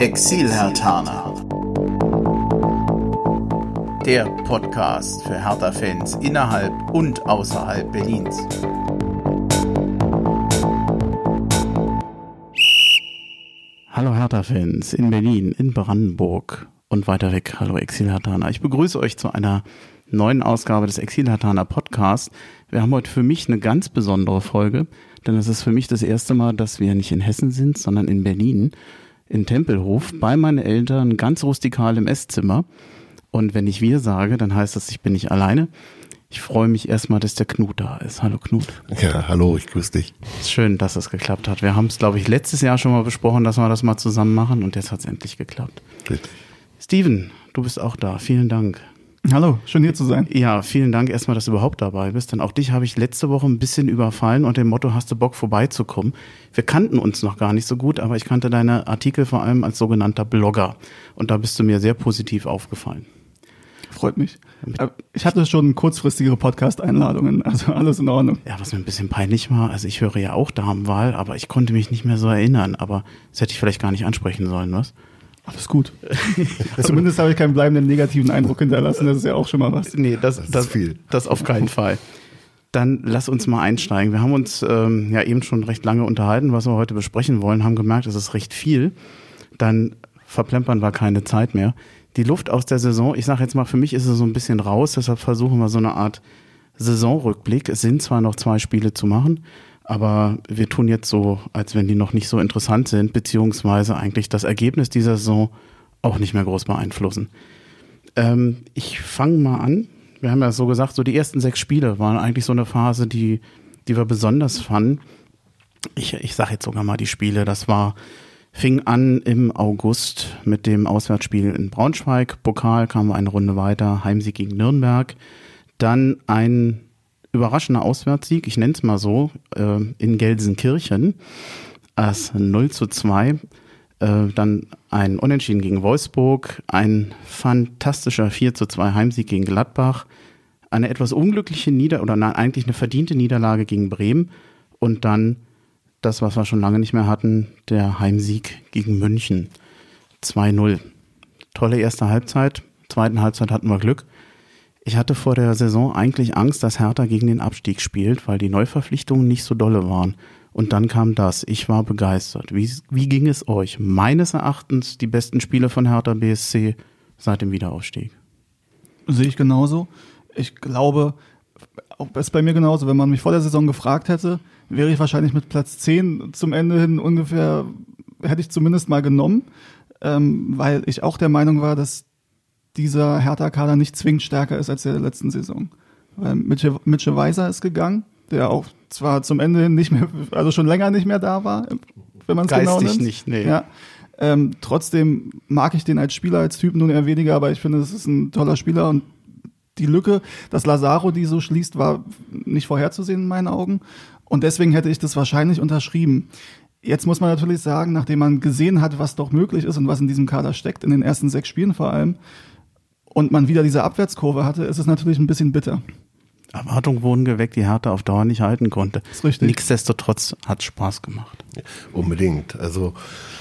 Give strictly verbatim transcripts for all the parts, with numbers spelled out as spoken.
Exil-Herthaner. Der Podcast für Hertha-Fans innerhalb und außerhalb Berlins. Hallo Hertha-Fans in Berlin, in Brandenburg und weiter weg. Hallo Exil-Herthaner. Ich begrüße euch zu einer neuen Ausgabe des Exil-Herthaner Podcasts. Wir haben heute für mich eine ganz besondere Folge, denn es ist für mich das erste Mal, dass wir nicht in Hessen sind, sondern in Berlin, in Tempelhof, bei meinen Eltern, ganz rustikal im Esszimmer. Und wenn ich wir sage, dann heißt das, ich bin nicht alleine. Ich freue mich erstmal, dass der Knut da ist. Hallo Knut. Ja, hallo, ich grüße dich. Schön, dass es geklappt hat. Wir haben es, glaube ich, letztes Jahr schon mal besprochen, dass wir das mal zusammen machen und jetzt hat es endlich geklappt. Richtig. Steven, du bist auch da. Vielen Dank. Hallo, schön hier zu sein. Ja, vielen Dank erstmal, dass du überhaupt dabei bist. Denn auch dich habe ich letzte Woche ein bisschen überfallen unter dem Motto, hast du Bock vorbeizukommen? Wir kannten uns noch gar nicht so gut, aber ich kannte deine Artikel vor allem als sogenannter Blogger. Und da bist du mir sehr positiv aufgefallen. Freut mich. Ich hatte schon kurzfristigere Podcast-Einladungen, also alles in Ordnung. Ja, was mir ein bisschen peinlich war, also ich höre ja auch Damenwahl, aber ich konnte mich nicht mehr so erinnern. Aber das hätte ich vielleicht gar nicht ansprechen sollen, was? Alles gut. Zumindest habe ich keinen bleibenden negativen Eindruck hinterlassen, das ist ja auch schon mal was. Nee, das, Das das, ist viel. Das auf keinen Fall. Dann lass uns mal einsteigen. Wir haben uns ähm, ja eben schon recht lange unterhalten, was wir heute besprechen wollen, haben gemerkt, es ist recht viel. Dann verplempern wir keine Zeit mehr. Die Luft aus der Saison, ich sage jetzt mal, für mich ist es so ein bisschen raus, deshalb versuchen wir so eine Art Saisonrückblick. Es sind zwar noch zwei Spiele zu machen, aber wir tun jetzt so, als wenn die noch nicht so interessant sind, beziehungsweise eigentlich das Ergebnis dieser Saison auch nicht mehr groß beeinflussen. Ähm, ich fange mal an. Wir haben ja so gesagt, so die ersten sechs Spiele waren eigentlich so eine Phase, die, die wir besonders fanden. Ich, ich sage jetzt sogar mal die Spiele, das war, fing an im August mit dem Auswärtsspiel in Braunschweig. Pokal kamen wir eine Runde weiter, Heimsieg gegen Nürnberg. Dann ein überraschender Auswärtssieg, ich nenne es mal so, äh, in Gelsenkirchen, als null zu zwei. Äh, dann ein Unentschieden gegen Wolfsburg, ein fantastischer vier zu zwei Heimsieg gegen Gladbach, eine etwas unglückliche Nieder- oder nein, eigentlich eine verdiente Niederlage gegen Bremen und dann das, was wir schon lange nicht mehr hatten, der Heimsieg gegen München, zwei null. Tolle erste Halbzeit, zweiten Halbzeit hatten wir Glück. Ich hatte vor der Saison eigentlich Angst, dass Hertha gegen den Abstieg spielt, weil die Neuverpflichtungen nicht so dolle waren. Und dann kam das. Ich war begeistert. Wie, wie ging es euch? Meines Erachtens die besten Spiele von Hertha B S C seit dem Wiederaufstieg. Sehe ich genauso. Ich glaube, auch ist bei mir genauso. Wenn man mich vor der Saison gefragt hätte, wäre ich wahrscheinlich mit Platz zehn zum Ende hin ungefähr, hätte ich zumindest mal genommen, ähm, weil ich auch der Meinung war, dass dieser Hertha-Kader nicht zwingend stärker ist als der letzten Saison. Weil Mitchell, Mitchell Weiser ist gegangen, der auch zwar zum Ende hin nicht mehr, also schon länger nicht mehr da war, wenn man es genau nimmt. Geistig nicht, nee. Ja. Ähm, trotzdem mag ich den als Spieler, als Typ nun eher weniger, aber ich finde, das ist ein toller Spieler und die Lücke, dass Lazaro die so schließt, war nicht vorherzusehen in meinen Augen und deswegen hätte ich das wahrscheinlich unterschrieben. Jetzt muss man natürlich sagen, nachdem man gesehen hat, was doch möglich ist und was in diesem Kader steckt, in den ersten sechs Spielen vor allem, und man wieder diese Abwärtskurve hatte, ist es natürlich ein bisschen bitter. Erwartungen wurden geweckt, die Hertha auf Dauer nicht halten konnte. Das ist richtig. Nichtsdestotrotz hat es Spaß gemacht. Ja, unbedingt. Also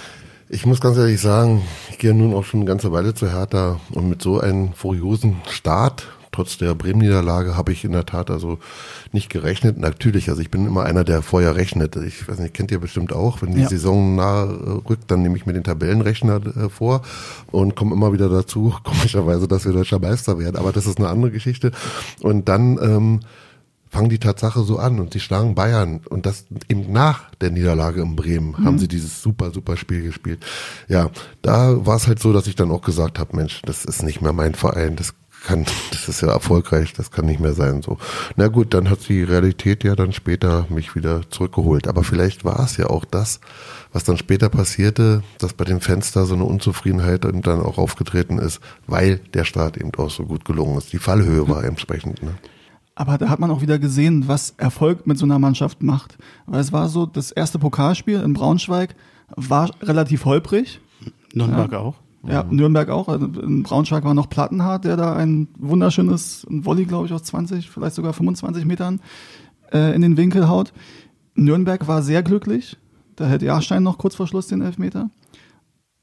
ich muss ganz ehrlich sagen, ich gehe nun auch schon eine ganze Weile zu Hertha und mit so einem furiosen Start, trotz der Bremen-Niederlage, habe ich in der Tat also nicht gerechnet. Natürlich, also ich bin immer einer, der vorher rechnet. Ich weiß nicht, kennt ihr bestimmt auch, wenn die ja. Saison nahe rückt, dann nehme ich mir den Tabellenrechner äh, vor und komme immer wieder dazu, komischerweise, dass wir deutscher Meister werden. Aber das ist eine andere Geschichte. Und dann ähm, fangen die Tatsache so an und sie schlagen Bayern und das eben nach der Niederlage in Bremen mhm. haben sie dieses super, super Spiel gespielt. Ja, da war es halt so, dass ich dann auch gesagt habe, Mensch, das ist nicht mehr mein Verein, das kann, das ist ja erfolgreich, das kann nicht mehr sein, so. Na gut, dann hat die Realität ja dann später mich wieder zurückgeholt, aber vielleicht war es ja auch das, was dann später passierte, dass bei den Fans da so eine Unzufriedenheit dann auch aufgetreten ist, weil der Start eben auch so gut gelungen ist. Die Fallhöhe war entsprechend, ne? Aber da hat man auch wieder gesehen, was Erfolg mit so einer Mannschaft macht. Weil es war so, das erste Pokalspiel in Braunschweig war relativ holprig. Nürnberg ja. auch. Ja, Nürnberg auch. Also in Braunschweig war noch Plattenhardt, der da ein wunderschönes ein Volley, glaube ich, aus zwanzig, vielleicht sogar fünfundzwanzig Metern äh, in den Winkel haut. Nürnberg war sehr glücklich. Da hält Jahrstein noch kurz vor Schluss den Elfmeter.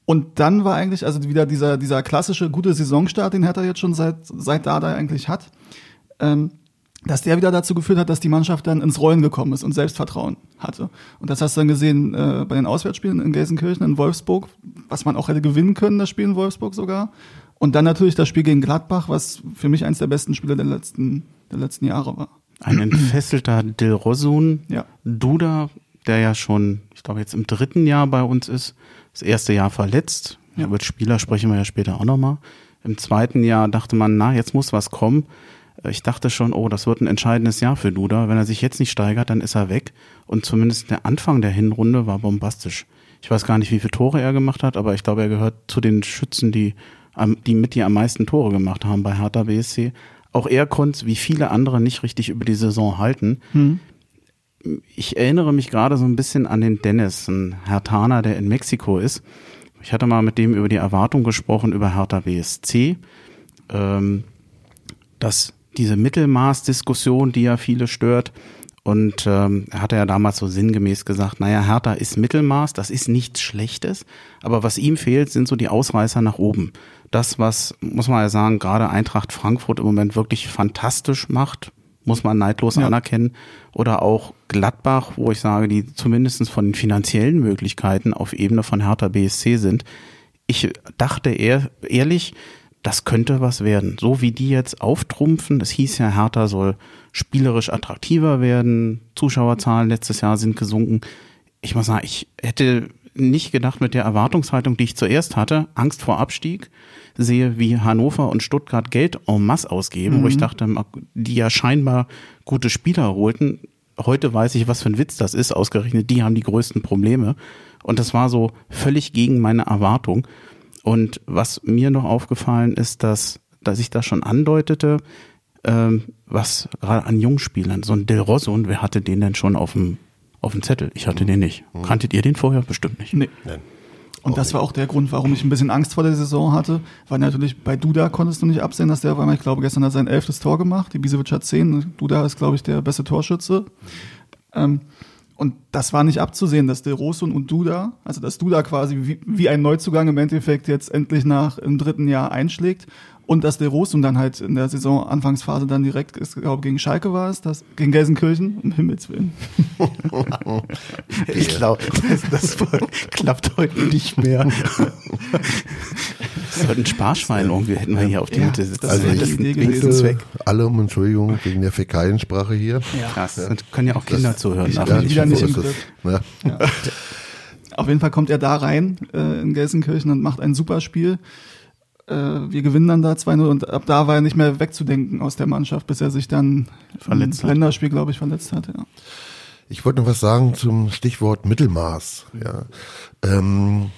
Und dann war eigentlich also wieder dieser dieser klassische gute Saisonstart, den Hertha jetzt schon seit seit Dardai eigentlich hat, ähm, dass der wieder dazu geführt hat, dass die Mannschaft dann ins Rollen gekommen ist und Selbstvertrauen hatte. Und das hast du dann gesehen äh, bei den Auswärtsspielen in Gelsenkirchen, in Wolfsburg, was man auch hätte gewinnen können, das Spiel in Wolfsburg sogar. Und dann natürlich das Spiel gegen Gladbach, was für mich eines der besten Spiele der letzten der letzten Jahre war. Ein entfesselter Dilrosun, Ja. Duda, der ja schon, ich glaube jetzt im dritten Jahr bei uns ist, das erste Jahr verletzt. Ja. Über Spieler sprechen wir ja später auch nochmal. Im zweiten Jahr dachte man, na, jetzt muss was kommen. Ich dachte schon, oh, das wird ein entscheidendes Jahr für Duda. Wenn er sich jetzt nicht steigert, dann ist er weg. Und zumindest der Anfang der Hinrunde war bombastisch. Ich weiß gar nicht, wie viele Tore er gemacht hat, aber ich glaube, er gehört zu den Schützen, die, die mit die am meisten Tore gemacht haben bei Hertha B S C. Auch er konnte, wie viele andere, nicht richtig über die Saison halten. Hm. Ich erinnere mich gerade so ein bisschen an den Dennis, ein Herthaner, der in Mexiko ist. Ich hatte mal mit dem über die Erwartung gesprochen, über Hertha B S C, ähm, dass diese Mittelmaß-Diskussion, die ja viele stört, und ähm, er hatte ja damals so sinngemäß gesagt, naja, Hertha ist Mittelmaß, das ist nichts Schlechtes, aber was ihm fehlt, sind so die Ausreißer nach oben. Das, was, muss man ja sagen, gerade Eintracht Frankfurt im Moment wirklich fantastisch macht, muss man neidlos ja. anerkennen. Oder auch Gladbach, wo ich sage, die zumindest von den finanziellen Möglichkeiten auf Ebene von Hertha B S C sind. Ich dachte eher, ehrlich, das könnte was werden. So wie die jetzt auftrumpfen, es hieß ja, Hertha soll spielerisch attraktiver werden, Zuschauerzahlen letztes Jahr sind gesunken. Ich muss sagen, ich hätte nicht gedacht mit der Erwartungshaltung, die ich zuerst hatte, Angst vor Abstieg, sehe, wie Hannover und Stuttgart Geld en masse ausgeben, mhm. wo ich dachte, die ja scheinbar gute Spieler holten. Heute weiß ich, was für ein Witz das ist, ausgerechnet, die haben die größten Probleme. Und das war so völlig gegen meine Erwartung. Und was mir noch aufgefallen ist, dass, dass ich das schon andeutete, ähm, was gerade an Jungspielern, so ein Del Rosso, und wer hatte den denn schon auf dem, auf dem Zettel? Ich hatte den nicht. Mhm. Kanntet ihr den vorher? Bestimmt nicht. Nee. Nein. Und das war auch der Grund, warum ich ein bisschen Angst vor der Saison hatte, weil natürlich bei Duda konntest du nicht absehen, dass der auf einmal, ich glaube, gestern hat sein elftes Tor gemacht, Ibisevic hat zehn, Duda ist, glaube ich, der beste Torschütze. Ähm, und das war nicht abzusehen, dass Del Rosso und Duda, also dass Duda quasi wie, wie ein Neuzugang im Endeffekt jetzt endlich nach im dritten Jahr einschlägt und dass Del Rosso dann halt in der Saison-Anfangsphase dann direkt, ich glaube, gegen Schalke war es, das, gegen Gelsenkirchen, um Himmels Willen. Ich glaube, das, das klappt heute nicht mehr. Das wird ein Sparschwein irgendwie, hätten wir hier auf die ja, Mitte sitzen. Also ich bitte Zweck. alle um Entschuldigung wegen der Fäkaliensprache hier. Ja. Krass, das können ja auch Kinder das, zuhören. Ich habe wieder nicht im Griff. Ja. Ja. Auf jeden Fall kommt er da rein äh, in Gelsenkirchen und macht ein super Spiel. Wir gewinnen dann da zwei null und ab da war er nicht mehr wegzudenken aus der Mannschaft, bis er sich dann verletzt im Länderspiel, glaube ich, verletzt hat. Ja. Ich wollte noch was sagen zum Stichwort Mittelmaß. Ja. Ähm,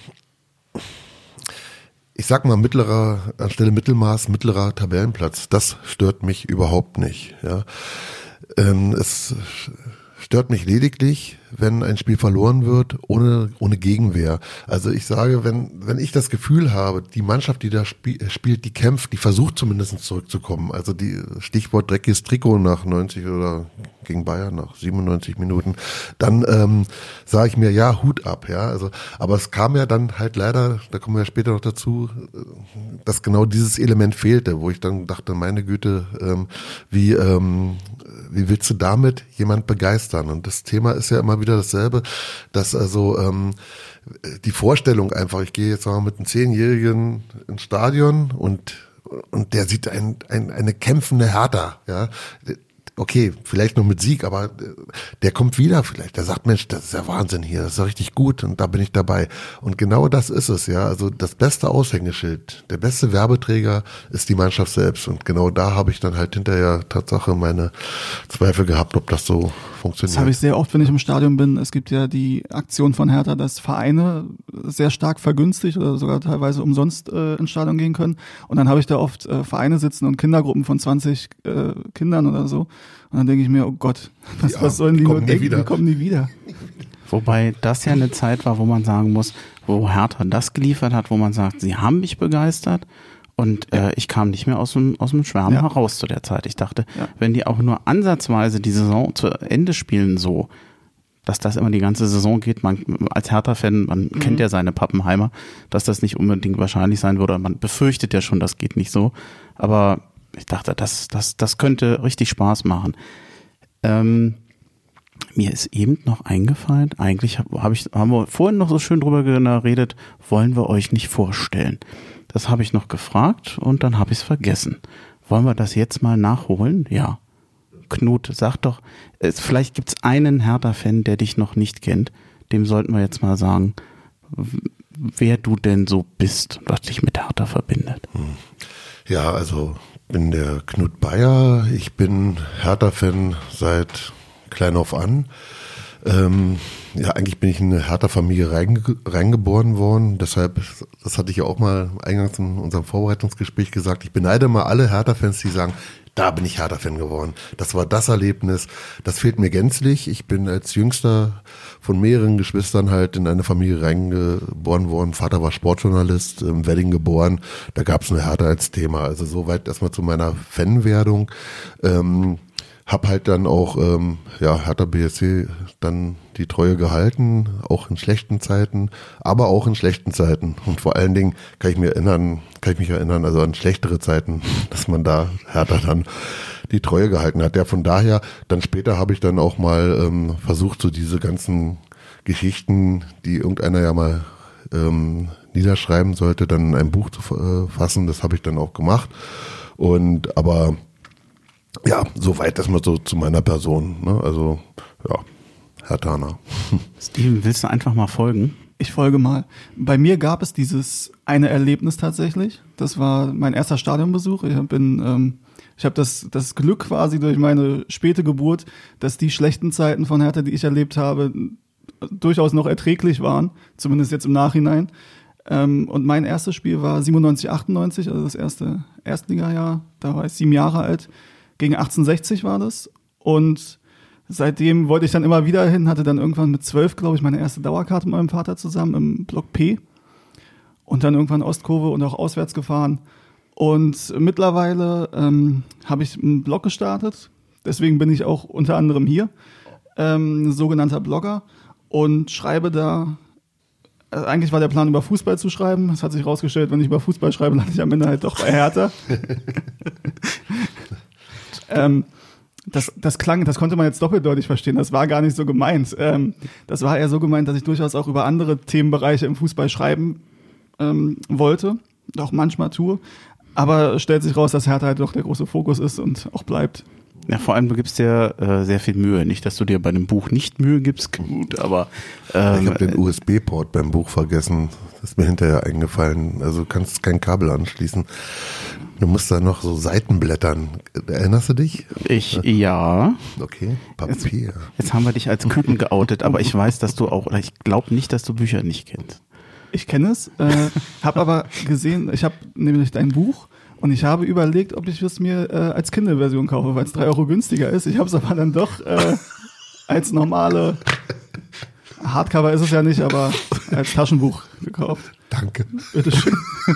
ich sag mal mittlerer, anstelle Mittelmaß, mittlerer Tabellenplatz. Das stört mich überhaupt nicht. Ja. Ähm, es stört mich lediglich, wenn ein Spiel verloren wird, ohne ohne Gegenwehr. Also ich sage, wenn wenn ich das Gefühl habe, die Mannschaft, die da spiel, spielt, die kämpft, die versucht zumindest zurückzukommen. Also die Stichwort dreckiges Trikot nach neunzig oder gegen Bayern nach siebenundneunzig Minuten, dann ähm, sage ich mir, ja, Hut ab. Ja, also, aber es kam ja dann halt leider, da kommen wir ja später noch dazu, dass genau dieses Element fehlte, wo ich dann dachte, meine Güte, ähm, wie ähm, wie willst du damit jemand begeistern? Und das Thema ist ja immer wieder dasselbe, dass also ähm, die Vorstellung einfach, ich gehe jetzt mal mit einem Zehnjährigen ins Stadion und und der sieht ein, ein, eine kämpfende Hertha, ja. Okay, vielleicht noch mit Sieg, aber der kommt wieder vielleicht. Der sagt, Mensch, das ist ja Wahnsinn hier, das ist ja richtig gut und da bin ich dabei. Und genau das ist es, ja. Also das beste Aushängeschild, der beste Werbeträger ist die Mannschaft selbst. Und genau da habe ich dann halt hinterher Tatsache meine Zweifel gehabt, ob das so funktioniert. Das habe ich sehr oft, wenn ich im Stadion bin. Es gibt ja die Aktion von Hertha, dass Vereine sehr stark vergünstigt oder sogar teilweise umsonst äh, ins Stadion gehen können. Und dann habe ich da oft äh, Vereine sitzen und Kindergruppen von zwanzig äh, Kindern oder so. Und dann denke ich mir, oh Gott, was, ja, was sollen die nur denken? Die kommen nie wieder. Wobei das ja eine Zeit war, wo man sagen muss, wo Hertha das geliefert hat, wo man sagt, sie haben mich begeistert und äh, ich kam nicht mehr aus dem, aus dem Schwärmen ja. heraus zu der Zeit. Ich dachte, ja. wenn die auch nur ansatzweise die Saison zu Ende spielen so, dass das immer die ganze Saison geht. Man als Hertha-Fan, man mhm. kennt ja seine Pappenheimer, dass das nicht unbedingt wahrscheinlich sein würde. Man befürchtet ja schon, das geht nicht so. Aber ich dachte, das, das, das könnte richtig Spaß machen. Ähm, mir ist eben noch eingefallen, eigentlich hab, hab ich, haben wir vorhin noch so schön drüber geredet, wollen wir euch nicht vorstellen. Das habe ich noch gefragt und dann habe ich es vergessen. Wollen wir das jetzt mal nachholen? Ja. Knut, sag doch, es, vielleicht gibt's einen Hertha-Fan, der dich noch nicht kennt. Dem sollten wir jetzt mal sagen, wer du denn so bist, was dich mit Hertha verbindet. Ja, also bin der Knut Bayer. Ich bin Hertha-Fan seit klein auf an. Ähm, ja, eigentlich bin ich in eine Hertha-Familie reinge- reingeboren worden. Deshalb, das hatte ich ja auch mal eingangs in unserem Vorbereitungsgespräch gesagt, ich beneide mal alle Hertha-Fans, die sagen, da bin ich Hertha-Fan geworden. Das war das Erlebnis. Das fehlt mir gänzlich. Ich bin als jüngster von mehreren Geschwistern halt in eine Familie reingeboren worden. Vater war Sportjournalist, im Wedding geboren. Da gab es eine Hertha als Thema. Also soweit erstmal zu meiner Fanwerdung. Ähm, hab halt dann auch ähm, ja Hertha B S C dann die Treue gehalten, auch in schlechten Zeiten, aber auch in schlechten Zeiten. Und vor allen Dingen kann ich mir erinnern, kann ich mich erinnern, also an schlechtere Zeiten, dass man da Hertha dann die Treue gehalten hat. Ja, von daher, dann später habe ich dann auch mal ähm, versucht, so diese ganzen Geschichten, die irgendeiner ja mal ähm, niederschreiben sollte, dann in ein Buch zu äh, fassen. Das habe ich dann auch gemacht. Und aber ja, soweit erstmal so zu meiner Person. Ne? Also, ja, Herr Thaner. Steven, willst du einfach mal folgen? Ich folge mal. Bei mir gab es dieses eine Erlebnis tatsächlich. Das war mein erster Stadionbesuch. Ich bin, ähm, ich habe das, das Glück quasi durch meine späte Geburt, dass die schlechten Zeiten von Hertha, die ich erlebt habe, durchaus noch erträglich waren. Zumindest jetzt im Nachhinein. Ähm, und mein erstes Spiel war siebenundneunzig, achtundneunzig, also das erste Erstligajahr. Da war ich sieben Jahre alt. Gegen achtzehnhundertsechzig war das und seitdem wollte ich dann immer wieder hin, hatte dann irgendwann mit zwölf, glaube ich, meine erste Dauerkarte mit meinem Vater zusammen im Block P und dann irgendwann Ostkurve und auch auswärts gefahren und mittlerweile ähm, habe ich einen Blog gestartet, deswegen bin ich auch unter anderem hier, ähm, sogenannter Blogger und schreibe da, also eigentlich war der Plan über Fußball zu schreiben, es hat sich rausgestellt, wenn ich über Fußball schreibe, lande ich am Ende halt doch bei Hertha. Ähm, das, das klang, das konnte man jetzt doppeldeutig verstehen, das war gar nicht so gemeint. Ähm, das war eher so gemeint, dass ich durchaus auch über andere Themenbereiche im Fußball schreiben ähm, wollte, auch manchmal tue, aber stellt sich raus, dass Hertha halt doch der große Fokus ist und auch bleibt. Ja, vor allem du gibst dir äh, sehr viel Mühe. Nicht, dass du dir bei einem Buch nicht Mühe gibst, gut, aber ähm, ich habe den U S B-Port beim Buch vergessen. Das ist mir hinterher eingefallen. Also du kannst kein Kabel anschließen. Du musst da noch so Seiten blättern. Erinnerst du dich? Ich, ja. Okay, Papier. Jetzt, jetzt haben wir dich als Küken geoutet, aber ich weiß, dass du auch, oder ich glaube nicht, dass du Bücher nicht kennst. Ich kenne es, äh, habe aber gesehen, ich habe nämlich dein Buch und ich habe überlegt, ob ich es mir äh, als Kindle-Version kaufe, weil es drei Euro günstiger ist. Ich habe es aber dann doch äh, als normale Hardcover ist es ja nicht, aber als Taschenbuch gekauft. Danke. Bitteschön.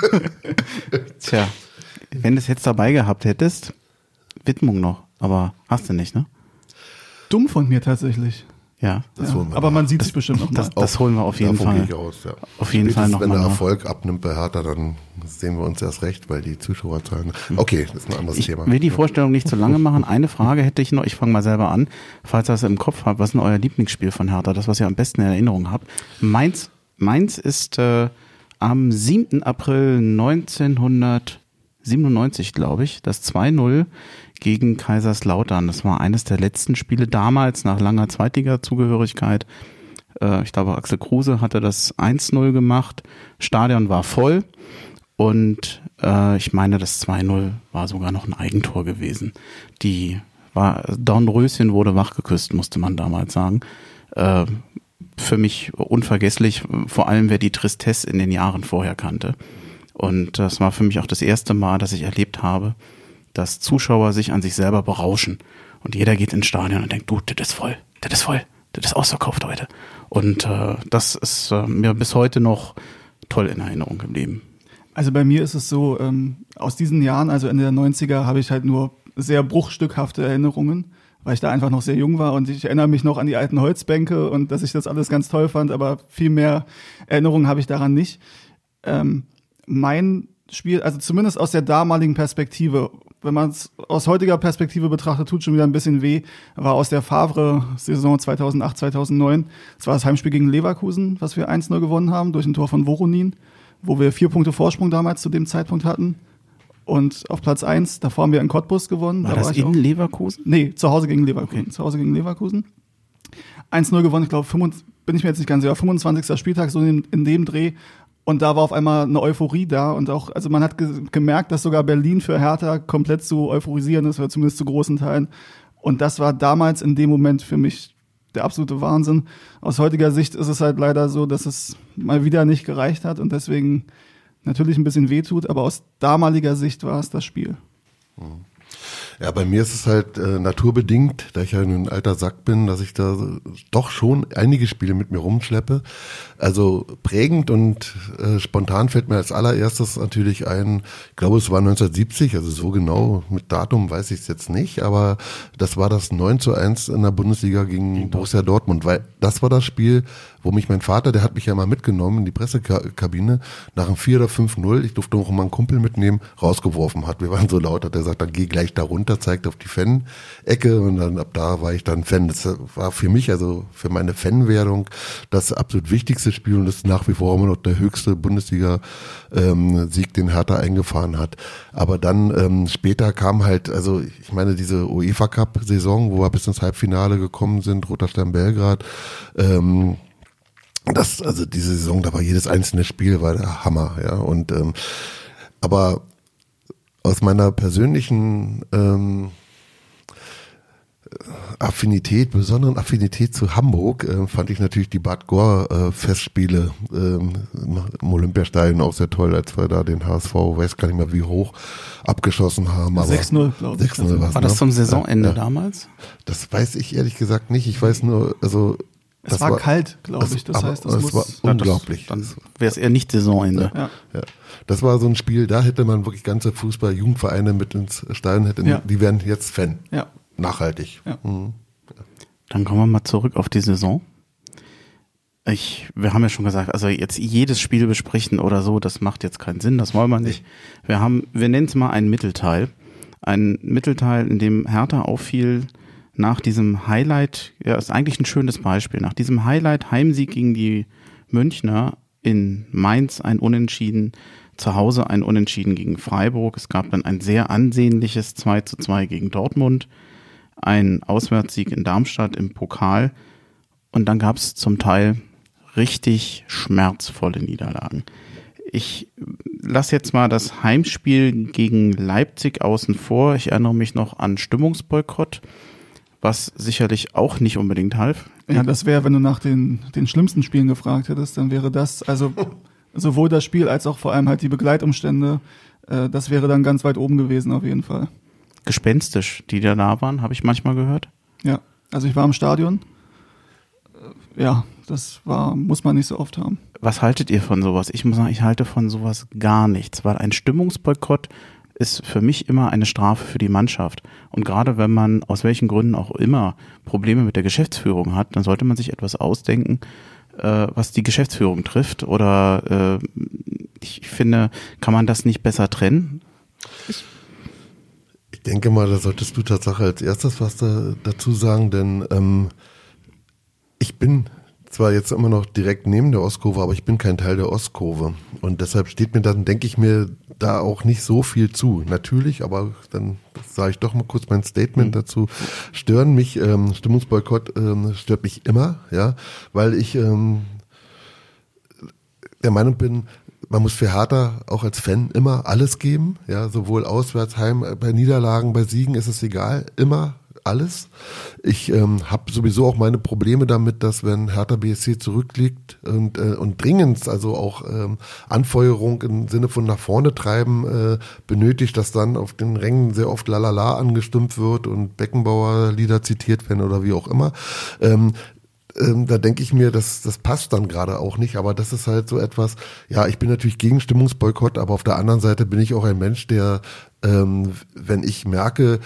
Tja, wenn du es jetzt dabei gehabt hättest, Widmung noch, aber hast du nicht, ne? Dumm von mir tatsächlich. Ja, das ja aber man sieht sich bestimmt noch mal. Das, das holen wir auf jeden Davon Fall. Gehe ich aus, ja. Auf jeden Fall noch wenn mal der nach. Erfolg abnimmt bei Hertha, dann sehen wir uns erst recht, weil die Zuschauerzahlen. Okay, das ist ein anderes ich Thema. Ich will die Vorstellung nicht zu lange machen. Eine Frage hätte ich noch. Ich fange mal selber an, falls ihr das im Kopf habt. Was ist denn euer Lieblingsspiel von Hertha? Das, was ihr am besten in Erinnerung habt. Meins, meins ist äh, am siebten April neunzehnhundertsiebenundneunzig, glaube ich, das zwei null gegen Kaiserslautern. Das war eines der letzten Spiele damals nach langer Zweitliga-Zugehörigkeit. Äh, ich glaube, Axel Kruse hatte das eins null gemacht. Stadion war voll und äh, ich meine, das zwei null war sogar noch ein Eigentor gewesen. Die war, Dornröschen wurde wachgeküsst, musste man damals sagen. Äh, für mich unvergesslich, vor allem wer die Tristesse in den Jahren vorher kannte. Und das war für mich auch das erste Mal, dass ich erlebt habe, dass Zuschauer sich an sich selber berauschen. Und jeder geht ins Stadion und denkt, du, das ist voll, das ist voll, das ist ausverkauft heute. Und äh, das ist äh, mir bis heute noch toll in Erinnerung geblieben. Also bei mir ist es so, ähm, aus diesen Jahren, also Ende der neunziger, habe ich halt nur sehr bruchstückhafte Erinnerungen, weil ich da einfach noch sehr jung war und ich erinnere mich noch an die alten Holzbänke und dass ich das alles ganz toll fand, aber viel mehr Erinnerungen habe ich daran nicht. Ähm, mein Spiel, also zumindest aus der damaligen Perspektive, wenn man es aus heutiger Perspektive betrachtet, tut schon wieder ein bisschen weh, war aus der Favre-Saison zweitausendacht, zweitausendneun. Das war das Heimspiel gegen Leverkusen, was wir eins null gewonnen haben durch ein Tor von Voronin, wo wir vier Punkte Vorsprung damals zu dem Zeitpunkt hatten. Und auf Platz eins, davor haben wir in Cottbus gewonnen. War da das war ich in auch, Leverkusen? Nee, zu Hause gegen Leverkusen. Okay. Zu Hause gegen Leverkusen. eins null gewonnen, ich glaube, bin ich mir jetzt nicht ganz sicher, fünfundzwanzigster Spieltag, so in, in dem Dreh. Und da war auf einmal eine Euphorie da und auch, also man hat ge- gemerkt, dass sogar Berlin für Hertha komplett zu euphorisieren ist, oder zumindest zu großen Teilen. Und das war damals in dem Moment für mich der absolute Wahnsinn. Aus heutiger Sicht ist es halt leider so, dass es mal wieder nicht gereicht hat und deswegen natürlich ein bisschen wehtut, aber aus damaliger Sicht war es das Spiel. Ja, bei mir ist es halt äh, naturbedingt, da ich ja ein alter Sack bin, dass ich da doch schon einige Spiele mit mir rumschleppe. Also prägend und äh, spontan fällt mir als allererstes natürlich ein, ich glaube es war neunzehnhundertsiebzig, also so genau mit Datum weiß ich es jetzt nicht, aber das war das neun zu eins in der Bundesliga gegen, gegen Borussia Dortmund, weil das war das Spiel, wo mich mein Vater, der hat mich ja mal mitgenommen in die Pressekabine, nach einem vier oder fünf null, ich durfte auch mal einen Kumpel mitnehmen, rausgeworfen hat. Wir waren so laut, hat er gesagt, dann geh gleich da runter, zeigt auf die Fan-Ecke und dann ab da war ich dann Fan. Das war für mich, also für meine Fanwerdung, das absolut wichtigste Spiel und das ist nach wie vor immer noch der höchste Bundesliga-Sieg, ähm, den Hertha eingefahren hat. Aber dann ähm, später kam halt, also ich meine diese UEFA-Cup-Saison, wo wir bis ins Halbfinale gekommen sind, Roter Stern Belgrad, ähm, das, also diese Saison, da war jedes einzelne Spiel war der Hammer, ja. Und ähm, aber aus meiner persönlichen ähm, Affinität, besonderen Affinität zu Hamburg, äh, fand ich natürlich die Bad Gore-Festspiele äh, ähm, im Olympiastadion auch sehr toll, als wir da den H S V, weiß gar nicht mehr wie hoch, abgeschossen haben. sechs null, glaube ich. sechs null War das zum Saisonende ja, ja. damals? Das weiß ich ehrlich gesagt nicht. Ich weiß nur, also Es das war, war kalt, glaube ich. Das aber, heißt, das es muss war ja, unglaublich. Das, dann wäre es eher nicht Saisonende. Ja. Ja. Das war so ein Spiel, da hätte man wirklich ganze Fußball-Jugendvereine mit ins Stadion, hätte, Ja. die wären jetzt Fan. Ja. Nachhaltig. Ja. Mhm. Dann kommen wir mal zurück auf die Saison. Ich, wir haben ja schon gesagt, also jetzt jedes Spiel besprechen oder so, das macht jetzt keinen Sinn, das wollen wir nicht. Wir haben, wir nennen es mal einen Mittelteil. Ein Mittelteil, in dem Hertha auffiel nach diesem Highlight, ja, ist eigentlich ein schönes Beispiel, nach diesem Highlight Heimsieg gegen die Münchner in Mainz ein Unentschieden, zu Hause ein Unentschieden gegen Freiburg. Es gab dann ein sehr ansehnliches zwei zu zwei gegen Dortmund, ein Auswärtssieg in Darmstadt im Pokal und dann gab es zum Teil richtig schmerzvolle Niederlagen. Ich lasse jetzt mal das Heimspiel gegen Leipzig außen vor. Ich erinnere mich noch an Stimmungsboykott, was sicherlich auch nicht unbedingt half. Ja, das wäre, wenn du nach den, den schlimmsten Spielen gefragt hättest, dann wäre das, also sowohl das Spiel als auch vor allem halt die Begleitumstände, äh, das wäre dann ganz weit oben gewesen auf jeden Fall. Gespenstisch, die da da waren, habe ich manchmal gehört. Ja, also ich war im Stadion. Ja, das war, muss man nicht so oft haben. Was haltet ihr von sowas? Ich muss sagen, ich halte von sowas gar nichts, weil ein Stimmungsboykott ist für mich immer eine Strafe für die Mannschaft. Und gerade wenn man aus welchen Gründen auch immer Probleme mit der Geschäftsführung hat, dann sollte man sich etwas ausdenken, äh, was die Geschäftsführung trifft. Oder äh, ich finde, kann man das nicht besser trennen? Ich Ich denke mal, da solltest du Tatsache als erstes was da, dazu sagen, denn ähm, ich bin zwar jetzt immer noch direkt neben der Ostkurve, aber ich bin kein Teil der Ostkurve und deshalb steht mir dann, denke ich mir, da auch nicht so viel zu. Natürlich, aber dann sage ich doch mal kurz mein Statement mhm. dazu. Stören mich, ähm, Stimmungsboykott ähm, stört mich immer, ja, weil ich ähm, der Meinung bin, man muss für Hertha auch als Fan immer alles geben, ja, sowohl auswärts, heim, bei Niederlagen, bei Siegen ist es egal, immer alles. Ich ähm, habe sowieso auch meine Probleme damit, dass wenn Hertha B S C zurückliegt und, äh, und dringend, also auch ähm, Anfeuerung im Sinne von nach vorne treiben äh, benötigt, dass dann auf den Rängen sehr oft Lalala angestimmt wird und Beckenbauer Lieder zitiert werden oder wie auch immer. Ähm, Ähm, da denke ich mir, das, das passt dann gerade auch nicht, aber das ist halt so etwas, ja, ich bin natürlich gegen Stimmungsboykott, aber auf der anderen Seite bin ich auch ein Mensch, der, ähm, wenn ich merke,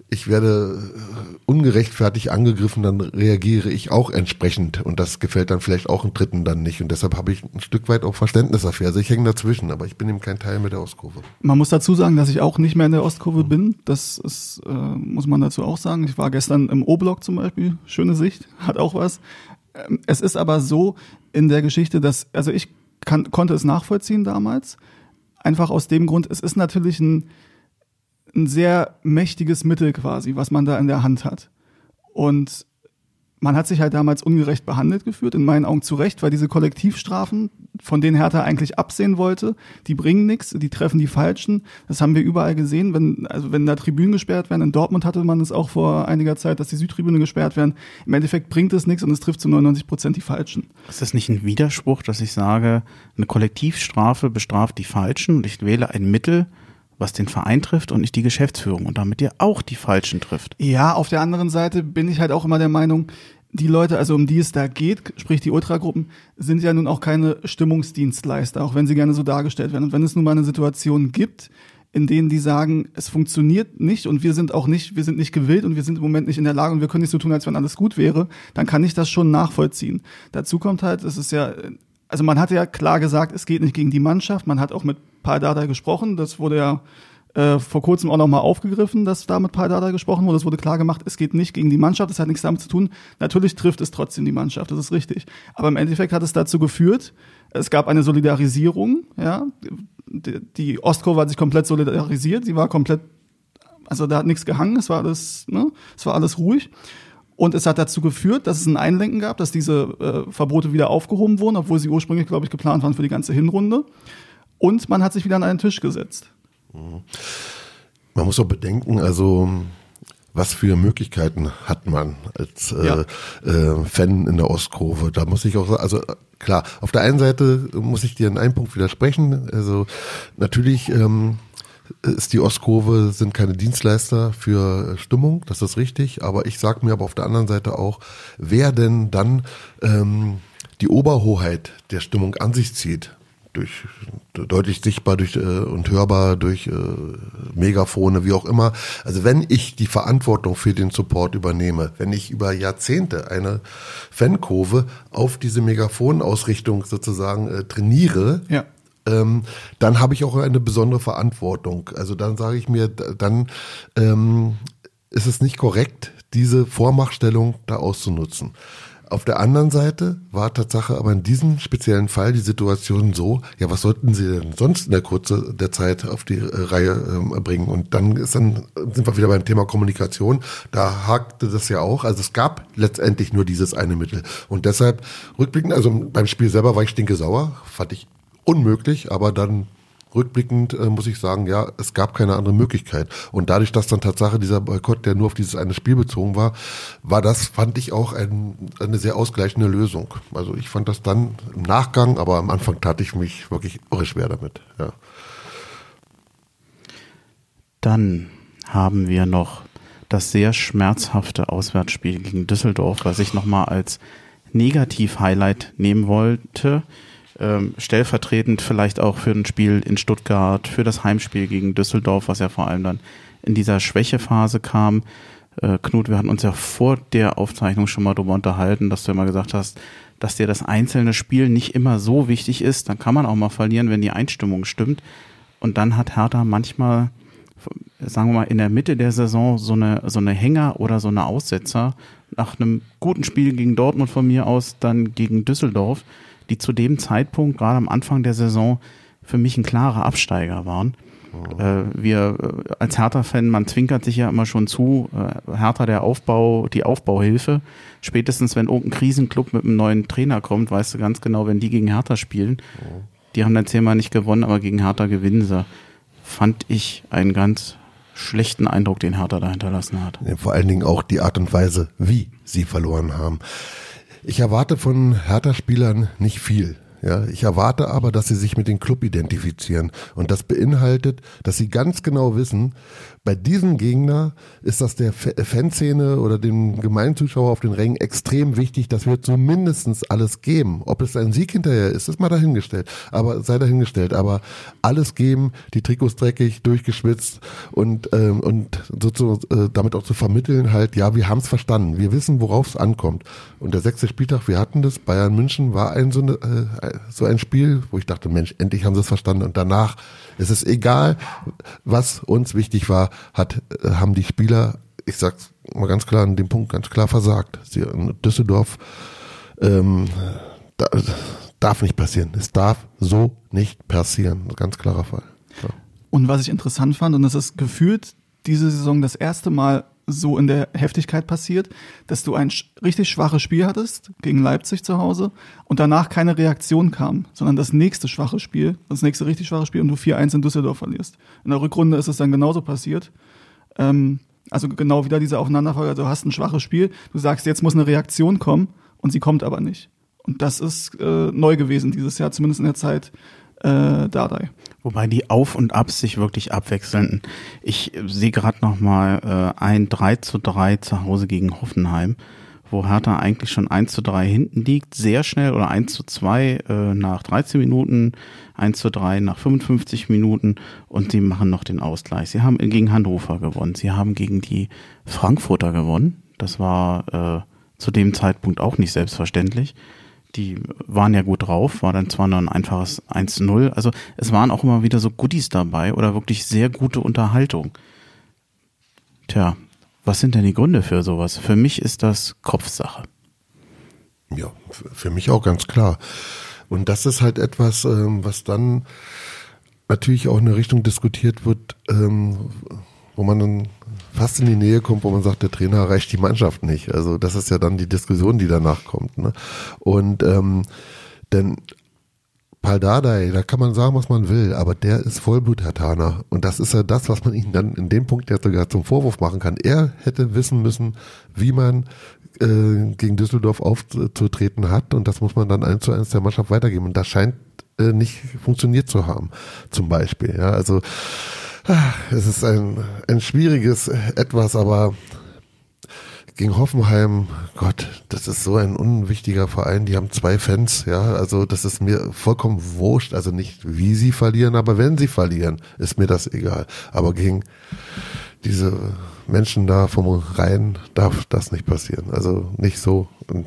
ich werde ungerechtfertigt angegriffen, dann reagiere ich auch entsprechend und das gefällt dann vielleicht auch einem Dritten dann nicht und deshalb habe ich ein Stück weit auch Verständnis dafür. Also ich hänge dazwischen, aber ich bin eben kein Teil mit der Ostkurve. Man muss dazu sagen, dass ich auch nicht mehr in der Ostkurve bin. Das ist, äh, muss man dazu auch sagen. Ich war gestern im O-Block zum Beispiel. Schöne Sicht, hat auch was. Ähm, es ist aber so in der Geschichte, dass, also ich kann, konnte es nachvollziehen damals. Einfach aus dem Grund, es ist natürlich ein ein sehr mächtiges Mittel quasi, was man da in der Hand hat. Und man hat sich halt damals ungerecht behandelt gefühlt, in meinen Augen zu Recht, weil diese Kollektivstrafen, von denen Hertha eigentlich absehen wollte, die bringen nichts, die treffen die Falschen. Das haben wir überall gesehen, wenn, also wenn da Tribünen gesperrt werden. In Dortmund hatte man es auch vor einiger Zeit, dass die Südtribüne gesperrt werden. Im Endeffekt bringt es nichts und es trifft zu neunundneunzig Prozent die Falschen. Ist das nicht ein Widerspruch, dass ich sage, eine Kollektivstrafe bestraft die Falschen und ich wähle ein Mittel, was den Verein trifft und nicht die Geschäftsführung und damit ihr auch die Falschen trifft? Ja, auf der anderen Seite bin ich halt auch immer der Meinung, die Leute, also um die es da geht, sprich die Ultragruppen, sind ja nun auch keine Stimmungsdienstleister, auch wenn sie gerne so dargestellt werden. Und wenn es nun mal eine Situation gibt, in denen die sagen, es funktioniert nicht und wir sind auch nicht, wir sind nicht gewillt und wir sind im Moment nicht in der Lage und wir können nicht so tun, als wenn alles gut wäre, dann kann ich das schon nachvollziehen. Dazu kommt halt, es ist ja, also man hat ja klar gesagt, es geht nicht gegen die Mannschaft, man hat auch mit Pal Dardai gesprochen, das wurde ja äh, vor kurzem auch nochmal aufgegriffen, dass da mit Pal Dardai gesprochen wurde, es wurde klar gemacht, es geht nicht gegen die Mannschaft, das hat nichts damit zu tun, natürlich trifft es trotzdem die Mannschaft, das ist richtig, aber im Endeffekt hat es dazu geführt, es gab eine Solidarisierung, ja, die, die Ostkurve hat sich komplett solidarisiert, sie war komplett, also da hat nichts gehangen, es war alles, ne, es war alles ruhig. Und es hat dazu geführt, dass es ein Einlenken gab, dass diese äh, Verbote wieder aufgehoben wurden, obwohl sie ursprünglich, glaube ich, geplant waren für die ganze Hinrunde. Und man hat sich wieder an einen Tisch gesetzt. Man muss auch bedenken, also was für Möglichkeiten hat man als äh, ja. äh, Fan in der Ostkurve. Da muss ich auch sagen, also klar, auf der einen Seite muss ich dir in einem Punkt widersprechen. Also natürlich ähm, ist die Ostkurve, sind keine Dienstleister für Stimmung, das ist richtig, aber ich sage mir aber auf der anderen Seite auch, wer denn dann ähm, die Oberhoheit der Stimmung an sich zieht, durch deutlich sichtbar durch äh, und hörbar durch äh, Megafone, wie auch immer. Also wenn ich die Verantwortung für den Support übernehme, wenn ich über Jahrzehnte eine Fankurve auf diese Megafonausrichtung sozusagen äh, trainiere, ja. Ähm, dann habe ich auch eine besondere Verantwortung. Also dann sage ich mir, dann ähm, ist es nicht korrekt, diese Vormachtstellung da auszunutzen. Auf der anderen Seite war Tatsache aber in diesem speziellen Fall die Situation so, ja, was sollten sie denn sonst in der Kurze der Zeit auf die äh, Reihe äh, bringen? Und dann ist dann, sind wir wieder beim Thema Kommunikation, da hakte das ja auch, also es gab letztendlich nur dieses eine Mittel. Und deshalb, rückblickend, also beim Spiel selber war ich stinkesauer, fand ich unmöglich, aber dann rückblickend äh, muss ich sagen, ja, es gab keine andere Möglichkeit. Und dadurch, dass dann Tatsache dieser Boykott, der nur auf dieses eine Spiel bezogen war, war das, fand ich auch ein, eine sehr ausgleichende Lösung. Also ich fand das dann im Nachgang, aber am Anfang tat ich mich wirklich irre schwer damit. Ja. Dann haben wir noch das sehr schmerzhafte Auswärtsspiel gegen Düsseldorf, was ich nochmal als Negativ-Highlight nehmen wollte. Ähm, stellvertretend vielleicht auch für ein Spiel in Stuttgart, für das Heimspiel gegen Düsseldorf, was ja vor allem dann in dieser Schwächephase kam. Äh, Knut, wir hatten uns ja vor der Aufzeichnung schon mal darüber unterhalten, dass du immer gesagt hast, dass dir das einzelne Spiel nicht immer so wichtig ist. Dann kann man auch mal verlieren, wenn die Einstimmung stimmt. Und dann hat Hertha manchmal, sagen wir mal, in der Mitte der Saison so eine, so eine Hänger oder so eine Aussetzer. Nach einem guten Spiel gegen Dortmund von mir aus, dann gegen Düsseldorf, die zu dem Zeitpunkt, gerade am Anfang der Saison, für mich ein klarer Absteiger waren. Oh. Äh, wir äh, als Hertha-Fan, man zwinkert sich ja immer schon zu, äh, Hertha der Aufbau, die Aufbauhilfe. Spätestens, wenn irgendein Krisenclub mit einem neuen Trainer kommt, weißt du ganz genau, wenn die gegen Hertha spielen, oh. die haben dann zehnmal nicht gewonnen, aber gegen Hertha gewinnen sie. Fand ich einen ganz schlechten Eindruck, den Hertha da hinterlassen hat. Ja, vor allen Dingen auch die Art und Weise, wie sie verloren haben. Ich erwarte von Hertha-Spielern nicht viel. Ja, ich erwarte aber, dass sie sich mit dem Club identifizieren. Und das beinhaltet, dass sie ganz genau wissen, bei diesem Gegner ist das der Fanszene oder dem Gemeinzuschauer auf den Rängen extrem wichtig, dass wir zumindest alles geben. Ob es ein Sieg hinterher ist, ist mal dahingestellt. Aber sei dahingestellt. Aber alles geben, die Trikots dreckig, durchgeschwitzt und ähm, und so zu, äh, damit auch zu vermitteln halt, ja, wir haben es verstanden. Wir wissen, worauf es ankommt. Und der sechste Spieltag, wir hatten das, Bayern München war ein so, eine, äh, so ein Spiel, wo ich dachte, Mensch, endlich haben sie es verstanden. Und danach ist es egal, was uns wichtig war, hat, äh, haben die Spieler, ich sag's mal ganz klar, an dem Punkt ganz klar versagt. Sie, in Düsseldorf ähm, da, darf nicht passieren. Es darf so nicht passieren. Ganz klarer Fall. Ja. Und was ich interessant fand, und das ist gefühlt diese Saison das erste Mal so in der Heftigkeit passiert, dass du ein sch- richtig schwaches Spiel hattest gegen Leipzig zu Hause und danach keine Reaktion kam, sondern das nächste schwache Spiel, das nächste richtig schwache Spiel und du vier eins in Düsseldorf verlierst. In der Rückrunde ist es dann genauso passiert. Ähm, also genau wieder diese Aufeinanderfolge, also du hast ein schwaches Spiel, du sagst, jetzt muss eine Reaktion kommen und sie kommt aber nicht. Und das ist äh, neu gewesen dieses Jahr, zumindest in der Zeit äh, Dardai. Wobei die Auf- und Abs sich wirklich abwechseln. Ich sehe gerade noch mal äh, ein drei zu drei zu Hause gegen Hoffenheim, wo Hertha eigentlich schon eins zu drei hinten liegt, sehr schnell, oder eins zu zwei äh, nach dreizehn Minuten, eins zu drei nach fünfundfünfzig Minuten und sie machen noch den Ausgleich. Sie haben gegen Hannover gewonnen, sie haben gegen die Frankfurter gewonnen. Das war äh, zu dem Zeitpunkt auch nicht selbstverständlich. Die waren ja gut drauf, war dann zwar nur ein einfaches eins zu null. Also es waren auch immer wieder so Goodies dabei oder wirklich sehr gute Unterhaltung. Tja, was sind denn die Gründe für sowas? Für mich ist das Kopfsache. Ja, für mich auch ganz klar. Und das ist halt etwas, was dann natürlich auch in eine Richtung diskutiert wird, wo man dann fast in die Nähe kommt, wo man sagt, der Trainer erreicht die Mannschaft nicht. Also das ist ja dann die Diskussion, die danach kommt. Ne? Und ähm, denn Pal Dardai, da kann man sagen, was man will, aber der ist Vollblut-Herthaner. Und das ist ja das, was man ihm dann in dem Punkt ja sogar zum Vorwurf machen kann. Er hätte wissen müssen, wie man äh, gegen Düsseldorf aufzutreten hat. Und das muss man dann eins zu eins der Mannschaft weitergeben. Und das scheint äh, nicht funktioniert zu haben, zum Beispiel. Ja, also es ist ein, ein schwieriges Etwas, aber gegen Hoffenheim, Gott, das ist so ein unwichtiger Verein, die haben zwei Fans, ja, also das ist mir vollkommen wurscht, also nicht wie sie verlieren, aber wenn sie verlieren, ist mir das egal. Aber gegen diese Menschen da vom Rhein darf das nicht passieren, also nicht so. Und